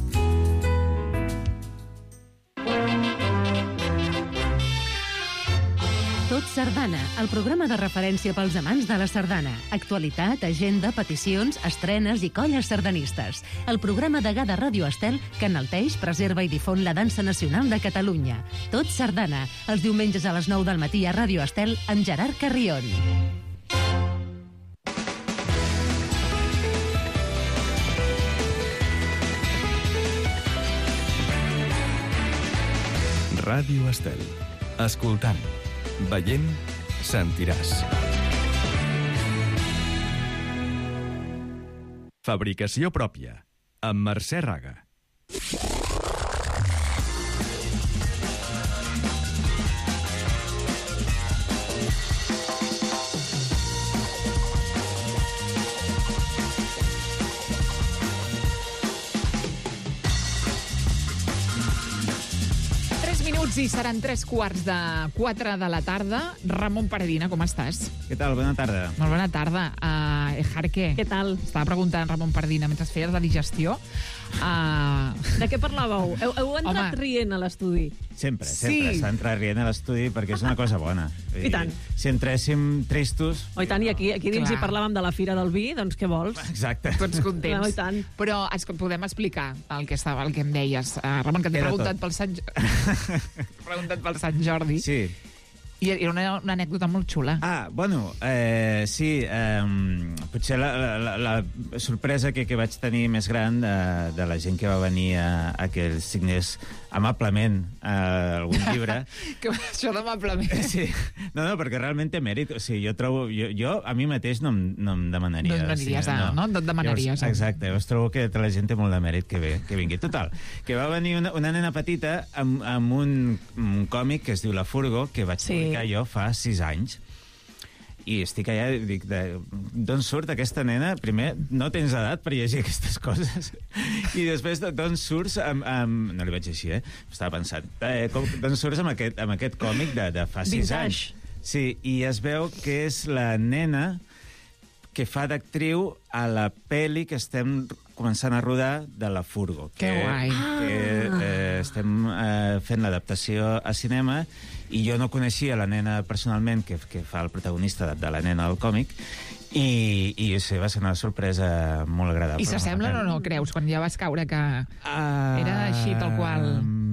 Tot Sardana, el programa de referència pels amants de la sardana. Actualitat, agenda, peticions, estrenes i colles sardanistes. El programa degà de Ràdio Estel que enalteix, preserva i difon la dansa nacional de Catalunya. Tot Sardana, els diumenges a les nou del matí a Ràdio Estel amb Gerard Carrion. Ràdio Estel. Escoltant. Veient, sentiràs. Fabricació pròpia, amb Mercè Raga. minuts i seran tres quarts de quatre de la tarda. Ramon Pardina, com estàs? Què tal? Bona tarda. Molt bona tarda. Uh, Jarque. Què tal? Estava preguntant Ramon Pardina mentre feies la digestió. Uh... De què parlàveu? Heu, heu entrat Home. rient a l'estudi? Sempre, sempre Sí. s'ha d'entrar rient a l'estudi perquè és una cosa bona. Vull I dir, tant. Si entréssim tristos... Oh, i tant, i aquí, aquí dins Clar. hi parlàvem de la Fira del Vi, doncs què vols? Exacte. Tots contents. No, i tant. Però es, podem explicar el que, estava, el que em deies. Uh, Ramon, que t'he Queda preguntat tot. pel Sant... preguntat pel Sant Jordi. Sí. I era una, una anècdota molt xula. Ah, bueno, eh, sí, eh, potser la, la, la, la sorpresa que, que vaig tenir més gran de, de la gent que va venir a, a que el signés amablement eh, algun llibre. que això d'amablement. Sí, no, no, perquè realment té mèrit. O sigui, jo trobo... Jo, jo a mi mateix no, em- no em demanaria. No et demanaries, ah, no? No et demanaries, Llavors, eh? exacte, llavors trobo que tota la gent té molt de mèrit que, ve, que vingui. Total, que va venir una, una nena petita amb, amb un, un còmic que es diu La Furgo, que vaig Sí. publicar jo fa sis anys. I estic allà i dic, de- d'on surt aquesta nena? Primer, no tens edat per llegir aquestes coses. I després, de- d'on surts amb, amb... No li vaig dir així, eh? Estava pensant. Eh, com- D'on surts amb aquest, amb aquest còmic de, de fa sis Vintage. anys? Sí, i es veu que és la nena que fa d'actriu a la peli que estem començant a rodar de La Furgo. Que guai. Que eh, estem eh, fent l'adaptació a cinema i jo no coneixia la nena personalment que, que fa el protagonista de, de la nena del còmic i, i sí, va ser una sorpresa molt agradable. I s'assemblen o no, creus, quan ja vas caure que Uh, era així, tal qual?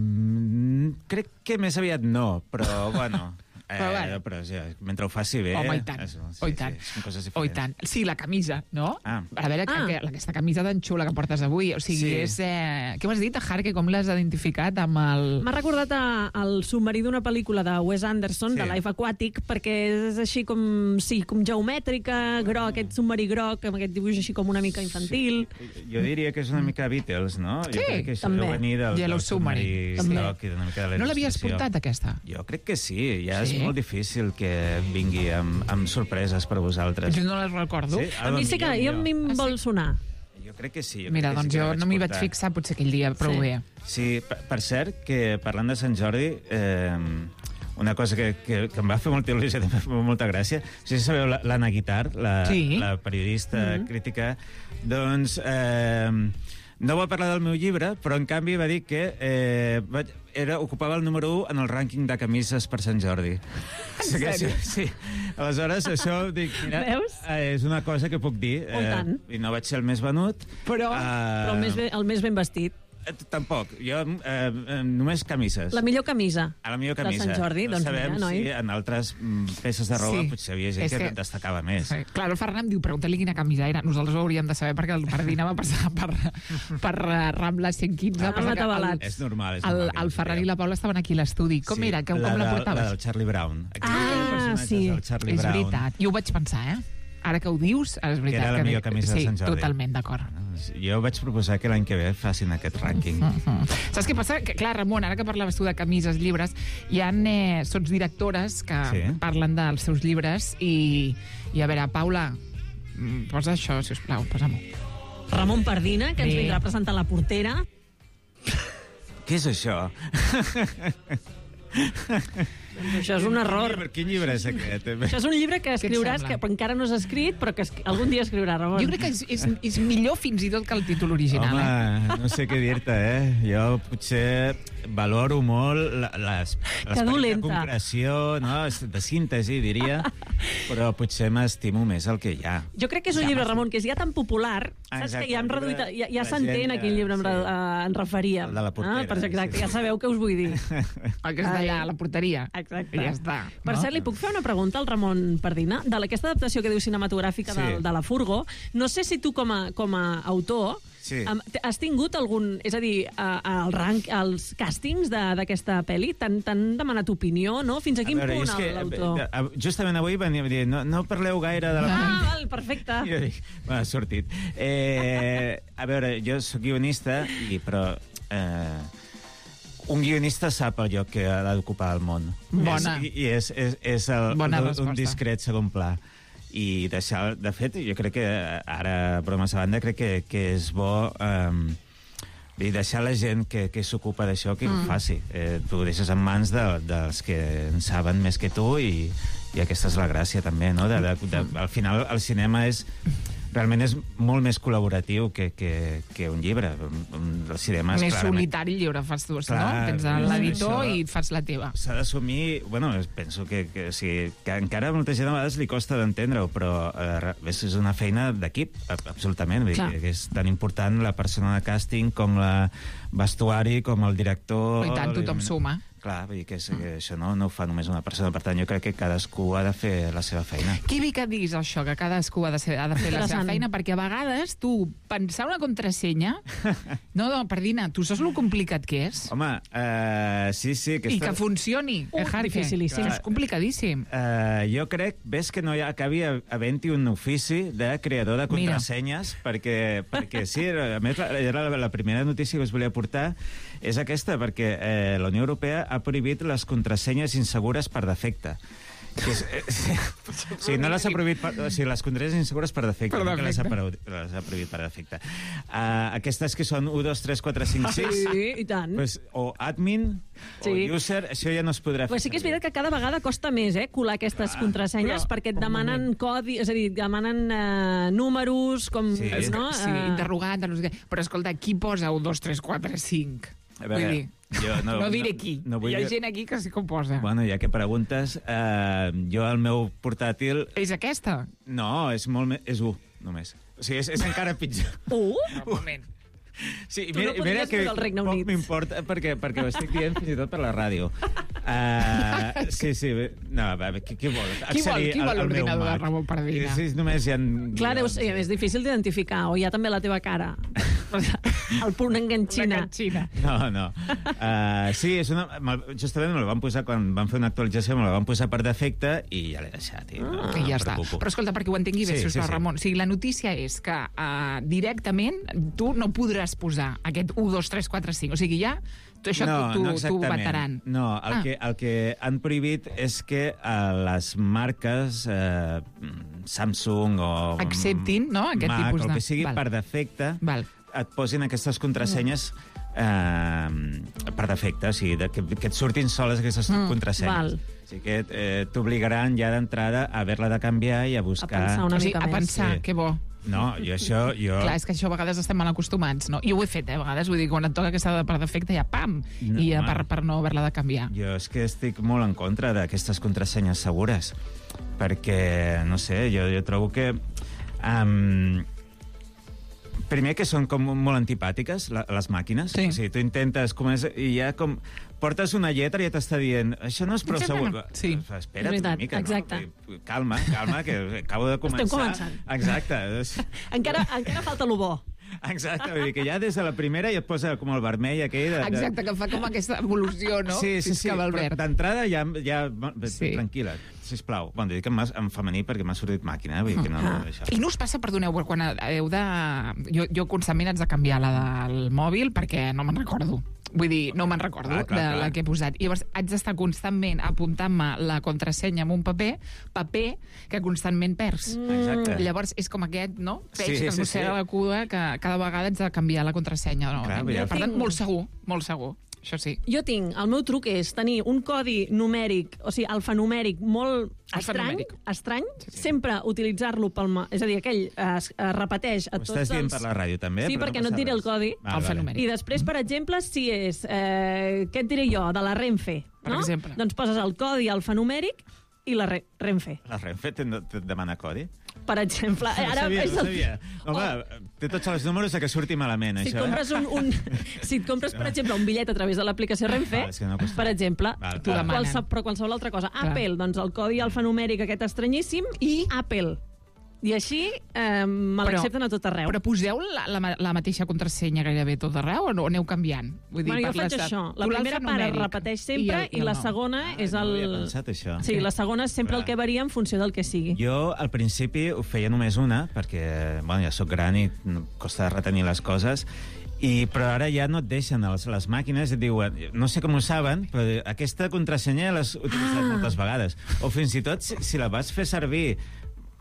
Crec que més aviat no, però bueno... Eh, Però bueno. però ja, mentre ho faci bé... Home, i tant. És, sí, Oh, i tant. Sí, són coses Oh, i diferents. tant. Sí, la camisa, no? Ah. A veure, Ah. que, aquesta camisa tan xula que portes avui, o sigui, Sí. és... Eh... Què m'has dit, Jarque? Com l'has identificat amb el... M'ha recordat a- al submarí d'una pel·lícula de Wes Anderson, Sí. de Life Aquatic, perquè és així com, sí, com geomètrica, groc, aquest submarí groc, amb aquest dibuix així com una mica infantil. Jo diria que és una mica Beatles, no? Sí, jo crec que això també. deu venir del, Yellow del Submarine. submarí També. groc i una mica de la No l'havies il·lustració. portat, aquesta? Jo crec que sí. Ja Sí? és molt difícil que vingui amb, amb sorpreses per vosaltres. Jo no les recordo. Sí? A mi sí que jo, a mi em vol sonar. Jo crec que sí. Jo Mira, crec que doncs sí que jo la no m'hi vaig portar. fixar potser aquell dia prou Sí. bé. Sí, per, per cert, que parlant de Sant Jordi, eh, una cosa que, que, que em va fer molta il·lusió, també em va fer molta gràcia, no sé si sabeu la- l'Anna Guitart, la, Sí. la periodista Mhm. crítica, doncs eh, no va parlar del meu llibre, però en canvi va dir que eh, vaig, era, ocupava el número u en el rànquing de camises per Sant Jordi. Sí, que sí, sèrio? sí. Aleshores, això, dic, mira, Veus? eh, és una cosa que puc dir. Oh, i tant. I no vaig ser el més venut. Però... Eh, Però el més, ben, el més ben vestit. eh, Tampoc. Jo eh, eh, només camises. La millor camisa. A la millor de camisa. Sant Jordi, no doncs sabem mira, noi. si en altres mm, peces de roba Sí. potser havia gent És que, que- destacava més. Sí. Clar, el Ferran em diu, pregunta-li quina camisa era. Nosaltres ho hauríem de saber perquè el Pardina va passar per, per uh, Rambla cent quinze. Ah, passa que el, atabalats. És normal, és el, normal. que el no Ferran sapigueu. i la Paula estaven aquí a l'estudi. Com Sí, era? Que, com la, de- portaves? La del Charlie Brown. Aquell Ah, personatge sí. del Charlie És Brown. veritat. Jo ho vaig pensar, eh? Ara que ho dius, és veritat. era la millor camisa de sí, Sant Jordi. totalment d'acord. Jo vaig proposar que l'any que ve facin aquest rànquing. Mm. Saps què passa? Que, clar, Ramon, ara que parlaves tu de camises, llibres, hi ha eh, sotsdirectores que Sí. parlen dels seus llibres i, i a veure, Paula, mm, posa això, si us plau, posa-m'ho. Ramon Pardina, que ens Bé. vindrà a presentar La Portera. Què és això? Doncs això és un error. Per quin llibre és aquest? Això és un llibre que Què et escriuràs, sembla? que encara no has escrit, però que es, algun dia escriurà, Ramon. Jo crec que és, és, és millor fins i tot que el títol original. Home, Eh? no sé què dir-te, eh? Jo potser valoro molt la- les- l'esperit de dolenta. concreció, no? de síntesi, diria, però potser m'estimo més el que hi ha. Jo crec que és un Ja, llibre, m'ha- Ramon, que és ja tan popular, Ah, saps exacte, que ja hem el llibre reduït, ja, de ja la s'entén gent, a quin llibre em, sí. re- eh, ens referíem. El de la portera, Ah, però exacte, sí, ja sí. sabeu què us vull dir. El que és d'allà, a la porteria. Exacte. I ja està. Per no? cert, li puc fer una pregunta al Ramon Pardina? De aquesta adaptació que diu cinematogràfica Sí. de, de la Furgo, no sé si tu com a, com a autor Sí. em, t- has tingut algun... És a dir, a, a, el rank, els càstings de- d'aquesta pel·li t'han t'han demanat opinió, no? Fins a quin A veure, punt és que, l'autor? eh, eh, justament avui venia a dir, no, no parleu gaire de la... Ah, val, perfecte. Jo dic, m'ha sortit. Eh, a veure, jo sóc guionista, i, però eh, un guionista sap el lloc que ha d'ocupar al món. Bona. És, I és, és, és el, Bona un, resposta. un discret segon pla. I deixar, de fet, jo crec que ara, bromes a banda, crec que, que és bo eh, I deixar la gent que, que s'ocupa d'això que Mm. ho faci. Eh, tu ho deixes en mans de, dels que en saben més que tu i, i aquesta és la gràcia, també, no? De, de, de, al final, el cinema és... Realment és molt més col·laboratiu que, que, que un llibre. El cinema és Més clarament... solitari i lliure fas tu, Clar, no? Tens l'editor això- i et fas la teva. S'ha d'assumir... Bueno, penso que, que, o sigui, que encara a molta gent a vegades li costa d'entendre-ho, però eh, és una feina d'equip, ab- absolutament. Vull dir Clar. que, que és tan important la persona de càsting com la vestuari, com el director... I tant, tothom evidentment. suma. Clar, vull dir que, és, que això no, no ho fa només una persona. Per tant, jo crec que cadascú ha de fer la seva feina. Qui vi que diguis això, que cadascú ha de, ser, ha de fer la seva Interessant. feina, perquè a vegades tu pensar una contrasenya... No, no, perdina, tu saps lo complicat que és? Home, uh, sí, sí... I que funcioni. Uh, eh, Jarque? dificilíssim. És complicadíssim. Uh, jo crec, ves que no hi ha, acabi havent-hi un ofici de creador de contrasenyes, perquè, perquè sí, a més, era la, la primera notícia que us volia portar, és aquesta, perquè eh, la Unió Europea ha prohibit les contrasenyes insegures per defecte. Que és, eh, o sigui, no les ha prohibit per, o sigui, les contrasenyes insegures per defecte, Per no que les ha, defecte. prohibit, les ha prohibit per defecte. Uh, aquestes que són u, dos, tres, quatre, cinc, sis... Sí, i tant. Pues, o admin, Sí. o user, això ja no es podrà fer. Però sí que és veritat que cada vegada costa més, eh, colar aquestes contrasenyes, però- perquè et demanen codi, és a dir, demanen eh, números, com... Sí, no? sí Eh, interrogant, no sé què. Però escolta, qui posa un, dos, tres, quatre, cinc? A veure, Vull dir, jo no- no diré no- qui. no vull Hi ha dir- gent aquí que sí que ho posa. Bueno, ja que preguntes, eh, jo el meu portàtil... És aquesta? No, és molt més... És u, només. O sigui, és, és encara pitjor. U? Un moment. Sí, Tu mira, no podries mira que viure al Regne poc Unit. m'importa perquè, perquè ho estic dient fins i tot per la ràdio. Uh, sí, sí, bé, no, va, bé, qui, qui vol Qui vol, accedir qui vol al- al meu l'ordinador de Mac? Ramon Pardina? Sí, només hi ha... Clar, deus, eh, és difícil d'identificar, o hi ha també la teva cara. El punt enganxina. Enganxina. No, no. Uh, sí, és una, me'l- justament me la van posar quan van fer una actualització, me la van posar per defecte i ja l'he deixat. I no, I no ja em està. preocupo. Però escolta, perquè ho entengui bé, Sí, sisplau, sí, sí. Ramon. O sigui, la notícia és que uh, directament tu no podràs posar aquest u, dos, tres, quatre, cinc. O sigui, ja tu, això no, tu, no tu exactament. vetaran. No, el, Ah. que, el que han prohibit és que uh, les marques eh, Samsung o Acceptin, no?, aquest Mac, tipus o el de- que sigui, Val. per defecte, Val. et posin aquestes contrasenyes eh, per defecte, o sigui, de, que, que et surtin soles aquestes Mm, contrasenyes. val. O sigui que eh, t'obligaran ja d'entrada a haver-la de canviar i a buscar... pensar una O sigui, mica a més. pensar, Sí. que bo. No, jo això... Jo... Clar, és que això a vegades estem mal acostumats, no? Jo ho he fet, eh, a vegades, vull dir, quan et toca aquesta de per defecte, ja pam! No, I ja home. per, per no haver-la de canviar. Jo és que estic molt en contra d'aquestes contrasenyes segures, perquè, no sé, jo, jo trobo que... Um, primer que són com molt antipàtiques, la, les màquines. Sí. O sigui, tu intentes... Com és, i ja com... Portes una lletra i ja t'està dient això no és prou Exacte. segur. Sí. Espera't És veritat, una mica. exacte. No? Calma, calma, que acabo de començar. Estem començant. Exacte. Encara, encara falta lo bo. Exacte, vull dir que ja des de la primera ja et posa com el vermell aquell... De, de... Exacte, que fa com aquesta evolució, no? Sí, sí, Fins sí, que va al però verd. d'entrada ja... ja sí. Sí. Tranquil·la, sisplau. Bueno, dic en, mas- en femení perquè m'ha sortit màquina, eh? Vull dir que no... Ah. Això. I no us passa, perdoneu, quan heu de... Jo, jo constantment haig de canviar la del mòbil perquè no me'n recordo. Vull dir, no me'n recordo Ah, clar, de clar. la que he posat. I llavors haig d'estar constantment apuntant-me la contrasenya en un paper, paper que constantment perds. Mm. Exacte. Llavors és com aquest, no? Peix Sí, que sí, es mossega sí. la cua, que cada vegada haig de canviar la contrasenya. No? Clar, ja- per tant, molt segur, molt segur. Això sí. Jo tinc, el meu truc és tenir un codi numèric, o sigui, alfanumèric molt estrany, Alfanumèric. estrany, sempre utilitzar-lo pel... ma- És a dir, aquell es, es repeteix a Ho tots estàs dient els... per la ràdio, també? Sí, però perquè no et passa diré el res. codi. Val, Alfanumèric. I després, per exemple, si és... Eh, què et diré jo? De la Renfe. Per no? exemple. Doncs poses el codi alfanumèric i la re Renfe. La Renfe te, te demana codi? Per exemple. No Ara sabia, és no el- sabia. Home, té tots els números de que surti malament, Si et això. compres, un, un, si et compres, per exemple, un bitllet a través de l'aplicació Renfe, Ah, és que no costa. per exemple, Val, T'ho val. demanen. qualse, però qualsevol altra cosa. Clar. Apple, doncs el codi alfanumèric aquest estranyíssim, i Apple. I així eh, me l'accepten a tot arreu. Però poseu la, la, ma- la mateixa contrasenya gairebé tot arreu o no? Aneu canviant? Vull dir, Bueno, jo parles faig de- això. La tu primera part es l'alfanumèric repeteix sempre i, i el la nom. segona és no el... havia pensat, això. Sí, la segona és sempre Clar. el que varia en funció del que sigui. Jo, al principi, ho feia només una, perquè bueno, ja sóc gran i no- costa retenir les coses, i, però ara ja no et deixen les, les màquines i et diuen, no sé com ho saben, però aquesta contrasenya l'has utilitzat Ah. moltes vegades. O fins i tot, si, si la vas fer servir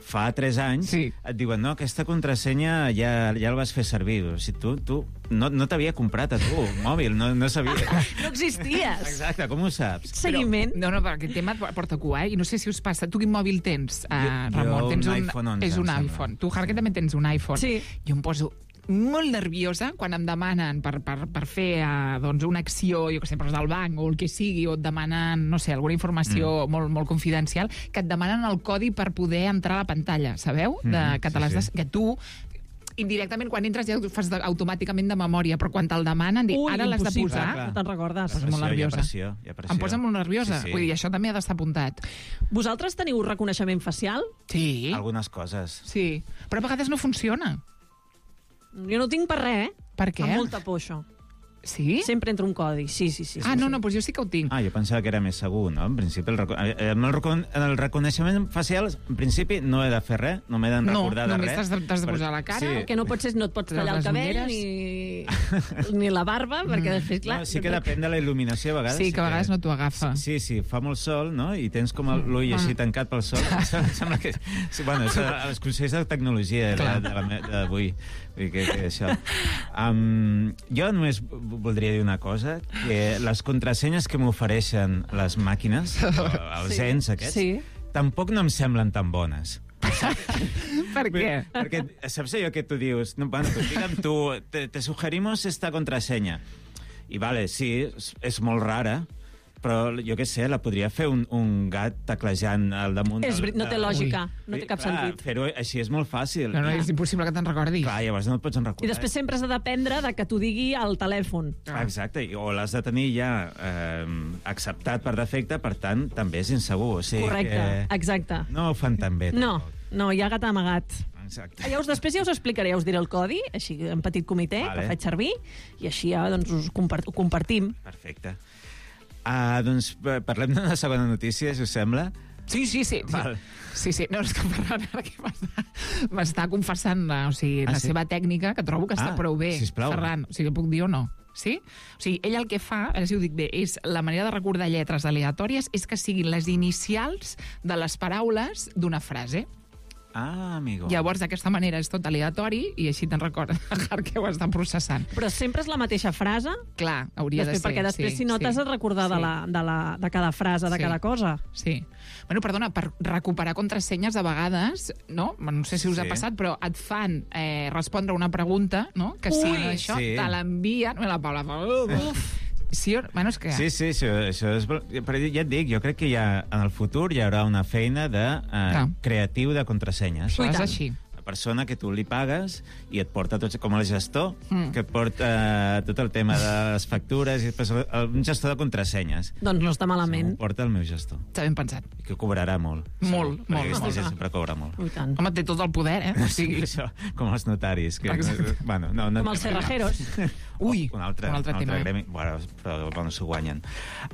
fa tres anys sí. et diuen, no, aquesta contrasenya ja, ja el vas fer servir. O sigui, tu, tu no, no t'havia comprat a tu un mòbil, no, no sabia. No existies. Exacte, com ho saps? Seguiment. Però, no, no, però aquest tema et porta cua, eh? I no sé si us passa. Tu quin mòbil tens, uh, jo, Ramon? Jo Tens un iPhone onze. És un iPhone. Tu, Harque, també tens un iPhone. Sí. Jo em poso molt nerviosa quan em demanen per, per, per fer uh, doncs una acció, jo que sé, del banc o el que sigui, o et demanen, no sé, alguna informació mm. molt, molt confidencial, que et demanen el codi per poder entrar a la pantalla, sabeu? De, Mm, que, te sí, l'has de, sí. que tu indirectament, quan entres ja ho fas de, automàticament de memòria, però quan te'l demanen, dic, Ui, ara l'has de impossible, posar. clar. No te'n recordes. Em posa molt nerviosa. Hi ha pressió, hi ha pressió. Em posa molt nerviosa. Sí, sí. Vull dir, això també ha d'estar apuntat. Vosaltres teniu reconeixement facial? Sí. Algunes coses. Sí, però a vegades no funciona. Jo no ho tinc per res, eh? Per què? Amb molta por, això. Sí? Sempre entra un codi, sí, sí, sí. Ah, sí, no, sí. no, doncs jo sí que ho tinc. Ah, jo pensava que era més segur, no? En principi, el, reco eh, amb el, recon el reconeixement facial, en principi, no he de fer res, no m'he de No, recordar de només res. t'has de, t'has de Per- posar la cara. Sí. El que no pots és no et pots tallar el Les cabell ulleres. ni, ni la barba, perquè després, clar... No, sí que depèn de la il·luminació, a vegades. Sí, que a vegades no t'ho agafa. Sí, sí, fa molt sol, no? I tens com el- l'ull així tancat pel sol. Em Sembla que... Sí, bueno, és els consells de tecnologia de, de, de, d'avui. Vull dir que, que això... Um, jo només voldria dir una cosa, que les contrasenyes que m'ofereixen les màquines, els Sí. ens aquests, Sí. tampoc no em semblen tan bones. Per què? Perquè saps allò que tu dius, no, bueno, pues digue'm tu, te, te sugerimos esta contrasenya. I vale, sí, és, és molt rara, però jo què sé, la podria fer un, un gat teclejant al damunt... És, del- veri- no té de- lògica, Ui. no té cap Clar, sentit. Fer-ho així és molt fàcil. No, no, és impossible que te'n recordis. Clar, llavors no et pots en recordar. I després sempre has de dependre de que t'ho digui al telèfon. Exacte, i- o l'has de tenir ja eh, acceptat per defecte, per tant, també és insegur. O sigui Correcte, que exacte. no ho fan tan bé. No, no, hi ha gat amagat. Exacte. Ja us, després ja us explicaré, ja us diré el codi, així en petit comitè, Vale. que faig servir, i així ja doncs, us compart ho compartim. Perfecte. Uh, doncs eh, parlem d'una segona notícia, si us sembla. Sí, sí, sí. Val. Sí, sí. No, és que Ferran ara que m'està, m'està confessant la, o sigui, Ah, la sí? seva tècnica, que trobo que està Ah, prou bé. sisplau. Ferran, o sigui, puc dir o no? Sí? O sigui, ell el que fa, a veure si ho dic bé, és la manera de recordar lletres aleatòries és que siguin les inicials de les paraules d'una frase. Ah, amigo. Llavors, d'aquesta manera és tot aleatori i així te'n recordes que ho està processant. Però sempre és la mateixa frase? Clar, hauria després, de ser. Perquè després, sí, si no, sí, t'has de recordar sí. de, la, de, la, de cada frase, de Sí. cada cosa. Sí. Bueno, perdona, per recuperar contrasenyes, a vegades, no? No sé si us Sí. ha passat, però et fan eh, respondre una pregunta, no? Que si Ui! no això, Sí. te l'envien... No, la Paula fa... Uf. Sí, bueno, és que... Sí, sí, això, això és... Però ja et dic, jo crec que ja, en el futur hi haurà una feina de eh, Clar. creatiu de contrasenyes. Això és així. La persona que tu li pagues i et porta tots, com el gestor, Mm. que et porta eh, tot el tema de les factures, i després el- un gestor de contrasenyes. Doncs no està malament. Ho porta el meu gestor. Està ben pensat. I que cobrarà molt. Molt, segur, molt, perquè aquesta molt. gent sempre cobra molt. I tant. Home, té tot el poder, eh? O sigui, Això, com els notaris. Que, Exacte. bueno, no, no, Com els cerrajeros. Ui, un altre, un altre tema, eh? gremi. Bueno, però bueno, s'ho guanyen.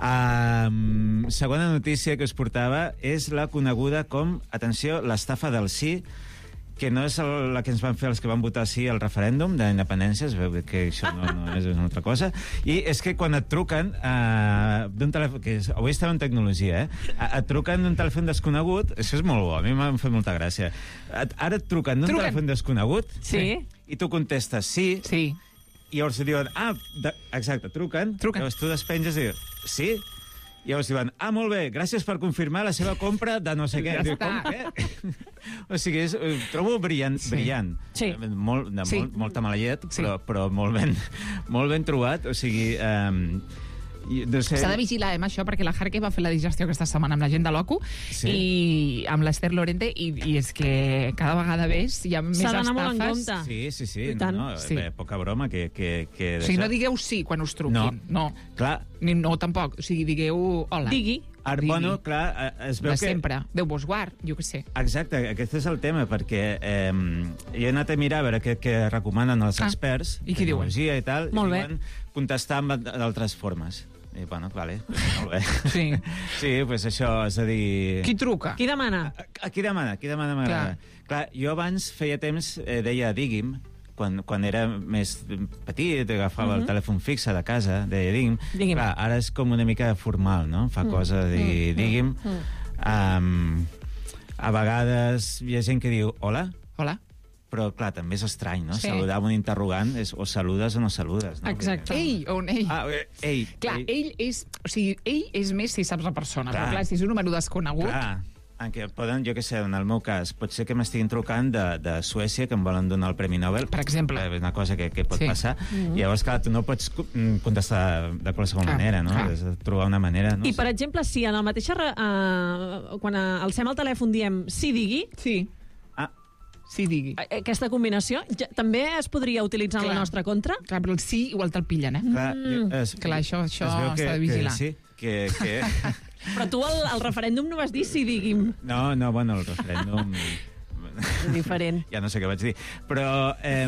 Um, segona notícia que us portava és la coneguda com, atenció, l'estafa del sí, que no és el, la que ens van fer els que van votar sí al referèndum d'independència, es veu que això no, no és una altra cosa, i és que quan et truquen uh, d'un telèfon, que és, avui estem en tecnologia, eh? et truquen d'un telèfon desconegut, això és molt bo, a mi m'ha fet molta gràcia. Et, ara et truquen d'un Truquen. telèfon desconegut, Sí. i tu contestes sí, Sí. i llavors diuen, ah, de, exacte, truquen, Truquen. llavors tu despenges i dius, sí? I llavors diuen, ah, molt bé, gràcies per confirmar la seva compra de no sé què. Ja Diu, està. com què? O sigui, és, ho trobo brillant, Sí. brillant. Sí. Eh, Molt, de Sí. molt, molta mala llet, Sí. però, però molt, ben, molt ben trobat. O sigui, um, no sé... S'ha de vigilar, eh, amb això, perquè la Harke va fer la digestió aquesta setmana amb la gent de l'O C U Sí. i amb l'Esther Lorente, i, i és que cada vegada més hi ha més S'ha estafes. d'anar molt en compte. Sí, sí, sí. I No, tant. no, Sí. bé, poca broma que... que, que O sigui, d'això- no digueu sí quan us truquin. No. No. Clar, Ni no, tampoc. O sigui, digueu hola. Digui. ara, Digui. bueno, clar, eh, es veu De que... sempre. Déu vos guard, jo què sé. Exacte, aquest és el tema, perquè eh, jo he anat a mirar a veure què, què recomanen els Ah, experts, i què diuen? tecnologia i tal, Molt i bé. diuen contestar amb d'altres formes. I, bueno, vale, molt bé. Sí. Sí, pues això, és a dir... Qui truca? Qui demana? A, a qui demana? Qui demana m'agrada. Clar. Clar, jo abans feia temps eh, deia digui'm, quan, quan era més petit, agafava Mhm. el telèfon fixe de casa, deia digui'm. Digui'm. Clar, ara és com una mica formal, no? Fa cosa de dir mm, digui'm. mm. Um, a vegades hi ha gent que diu hola. Hola. Però, clar, també és estrany, no? Sí. Saludar amb un interrogant és o saludes o no saludes, no? Exacte. Ell o un ell. Ah, ell. Clar, ell. ell és... O sigui, ell és més si saps la persona, Clar. però clar, si és un número desconegut... Clar, en què poden, jo què sé, en el meu cas, pot ser que m'estiguin trucant de, de Suècia, que em volen donar el Premi Nobel. Per exemple. És una cosa que, que pot Sí. passar. Mhm. I llavors, clar, tu no pots co- contestar de qualsevol Clar, manera, no? clar. Has de trobar una manera, no? I, per exemple, si en la mateixa... re- Uh, quan uh, alcem el telèfon diem sí digui... Sí. Ah. Sí digui. Aquesta combinació ja, també es podria utilitzar en la nostra contra? Clar, però el sí igual te'l pillen, eh? Clar, Mm. es, Clar, això, això es veu que, s'ha de vigilar. Que, sí, que... que... Però tu al, al referèndum no vas dir sí digui'm. No, no, bueno, el referèndum... Diferent. Ja no sé què vaig dir. Però... Eh,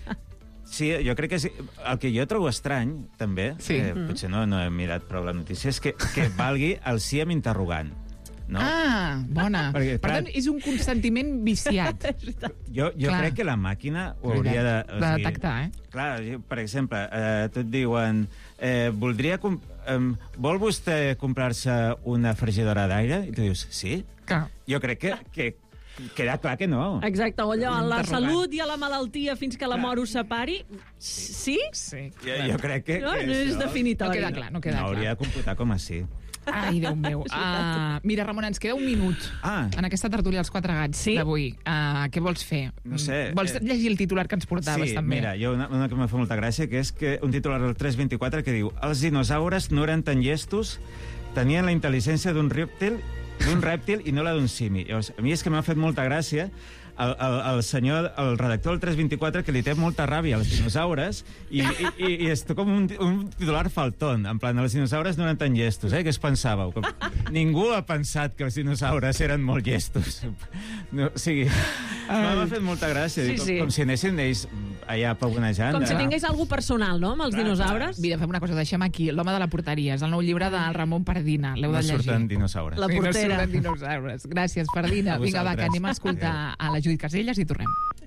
sí, jo crec que sí. El que jo trobo estrany, també, Sí. eh, Mm. potser no, no he mirat prou la notícia, és que, que valgui el sí amb interrogant. No? Ah, bona. Perquè, Per clar, tant, és un consentiment viciat. Jo, jo Clar. crec que la màquina ho hauria de... o De sigui, detectar, eh? Clar, jo, per exemple, eh, tu et diuen eh, voldria... Com, eh, vol vostè comprar-se una fregidora d'aire? I tu dius, sí? Clar. Jo crec que, que queda clar que no. Exacte, o allò, la Interrogant. salut i a la malaltia fins que la mort us separi. Sí? Sí. Jo, jo crec que... No, que no és això definitori. No queda clar, no queda no hauria de computar com a sí. Ai, Déu meu. Uh, mira, Ramon, ens queda un minut ah. en aquesta tertúlia als quatre gats sí? d'avui. Uh, què vols fer? No sé, Vols eh, llegir el titular que ens portaves, sí, també? mira, jo una, una que m'ha fet molta gràcia, que és que un titular del tres vint-i-quatre que diu els dinosaures no eren tan llestos, tenien la intel·ligència d'un rèptil, d'un rèptil i no la d'un simi. Llavors, a mi és que m'ha fet molta gràcia el, el, el senyor, el redactor del tres vint-i-quatre, que li té molta ràbia als dinosaures i, i, i, i és com un, un titular faltón, en plan, els dinosaures no eren tan llestos, eh? Què es pensàveu? Com... Ningú ha pensat que els dinosaures eren molt llestos. No, o sigui, m'ha fet molta gràcia, Sí, com, sí. com si anessin ells allà pavonejant. Com si eh? tingués algú personal, no?, amb els dinosaures. Mira, fem una cosa, deixem aquí l'home de la porteria. És el nou llibre del Ramon Pardina. L'heu No de llegir. surten dinosaures. La Sí, portera. No surten dinosaures. Gràcies, Pardina. A Vinga, va, vosaltres. que anem a escoltar a la Judit Caselles i tornem.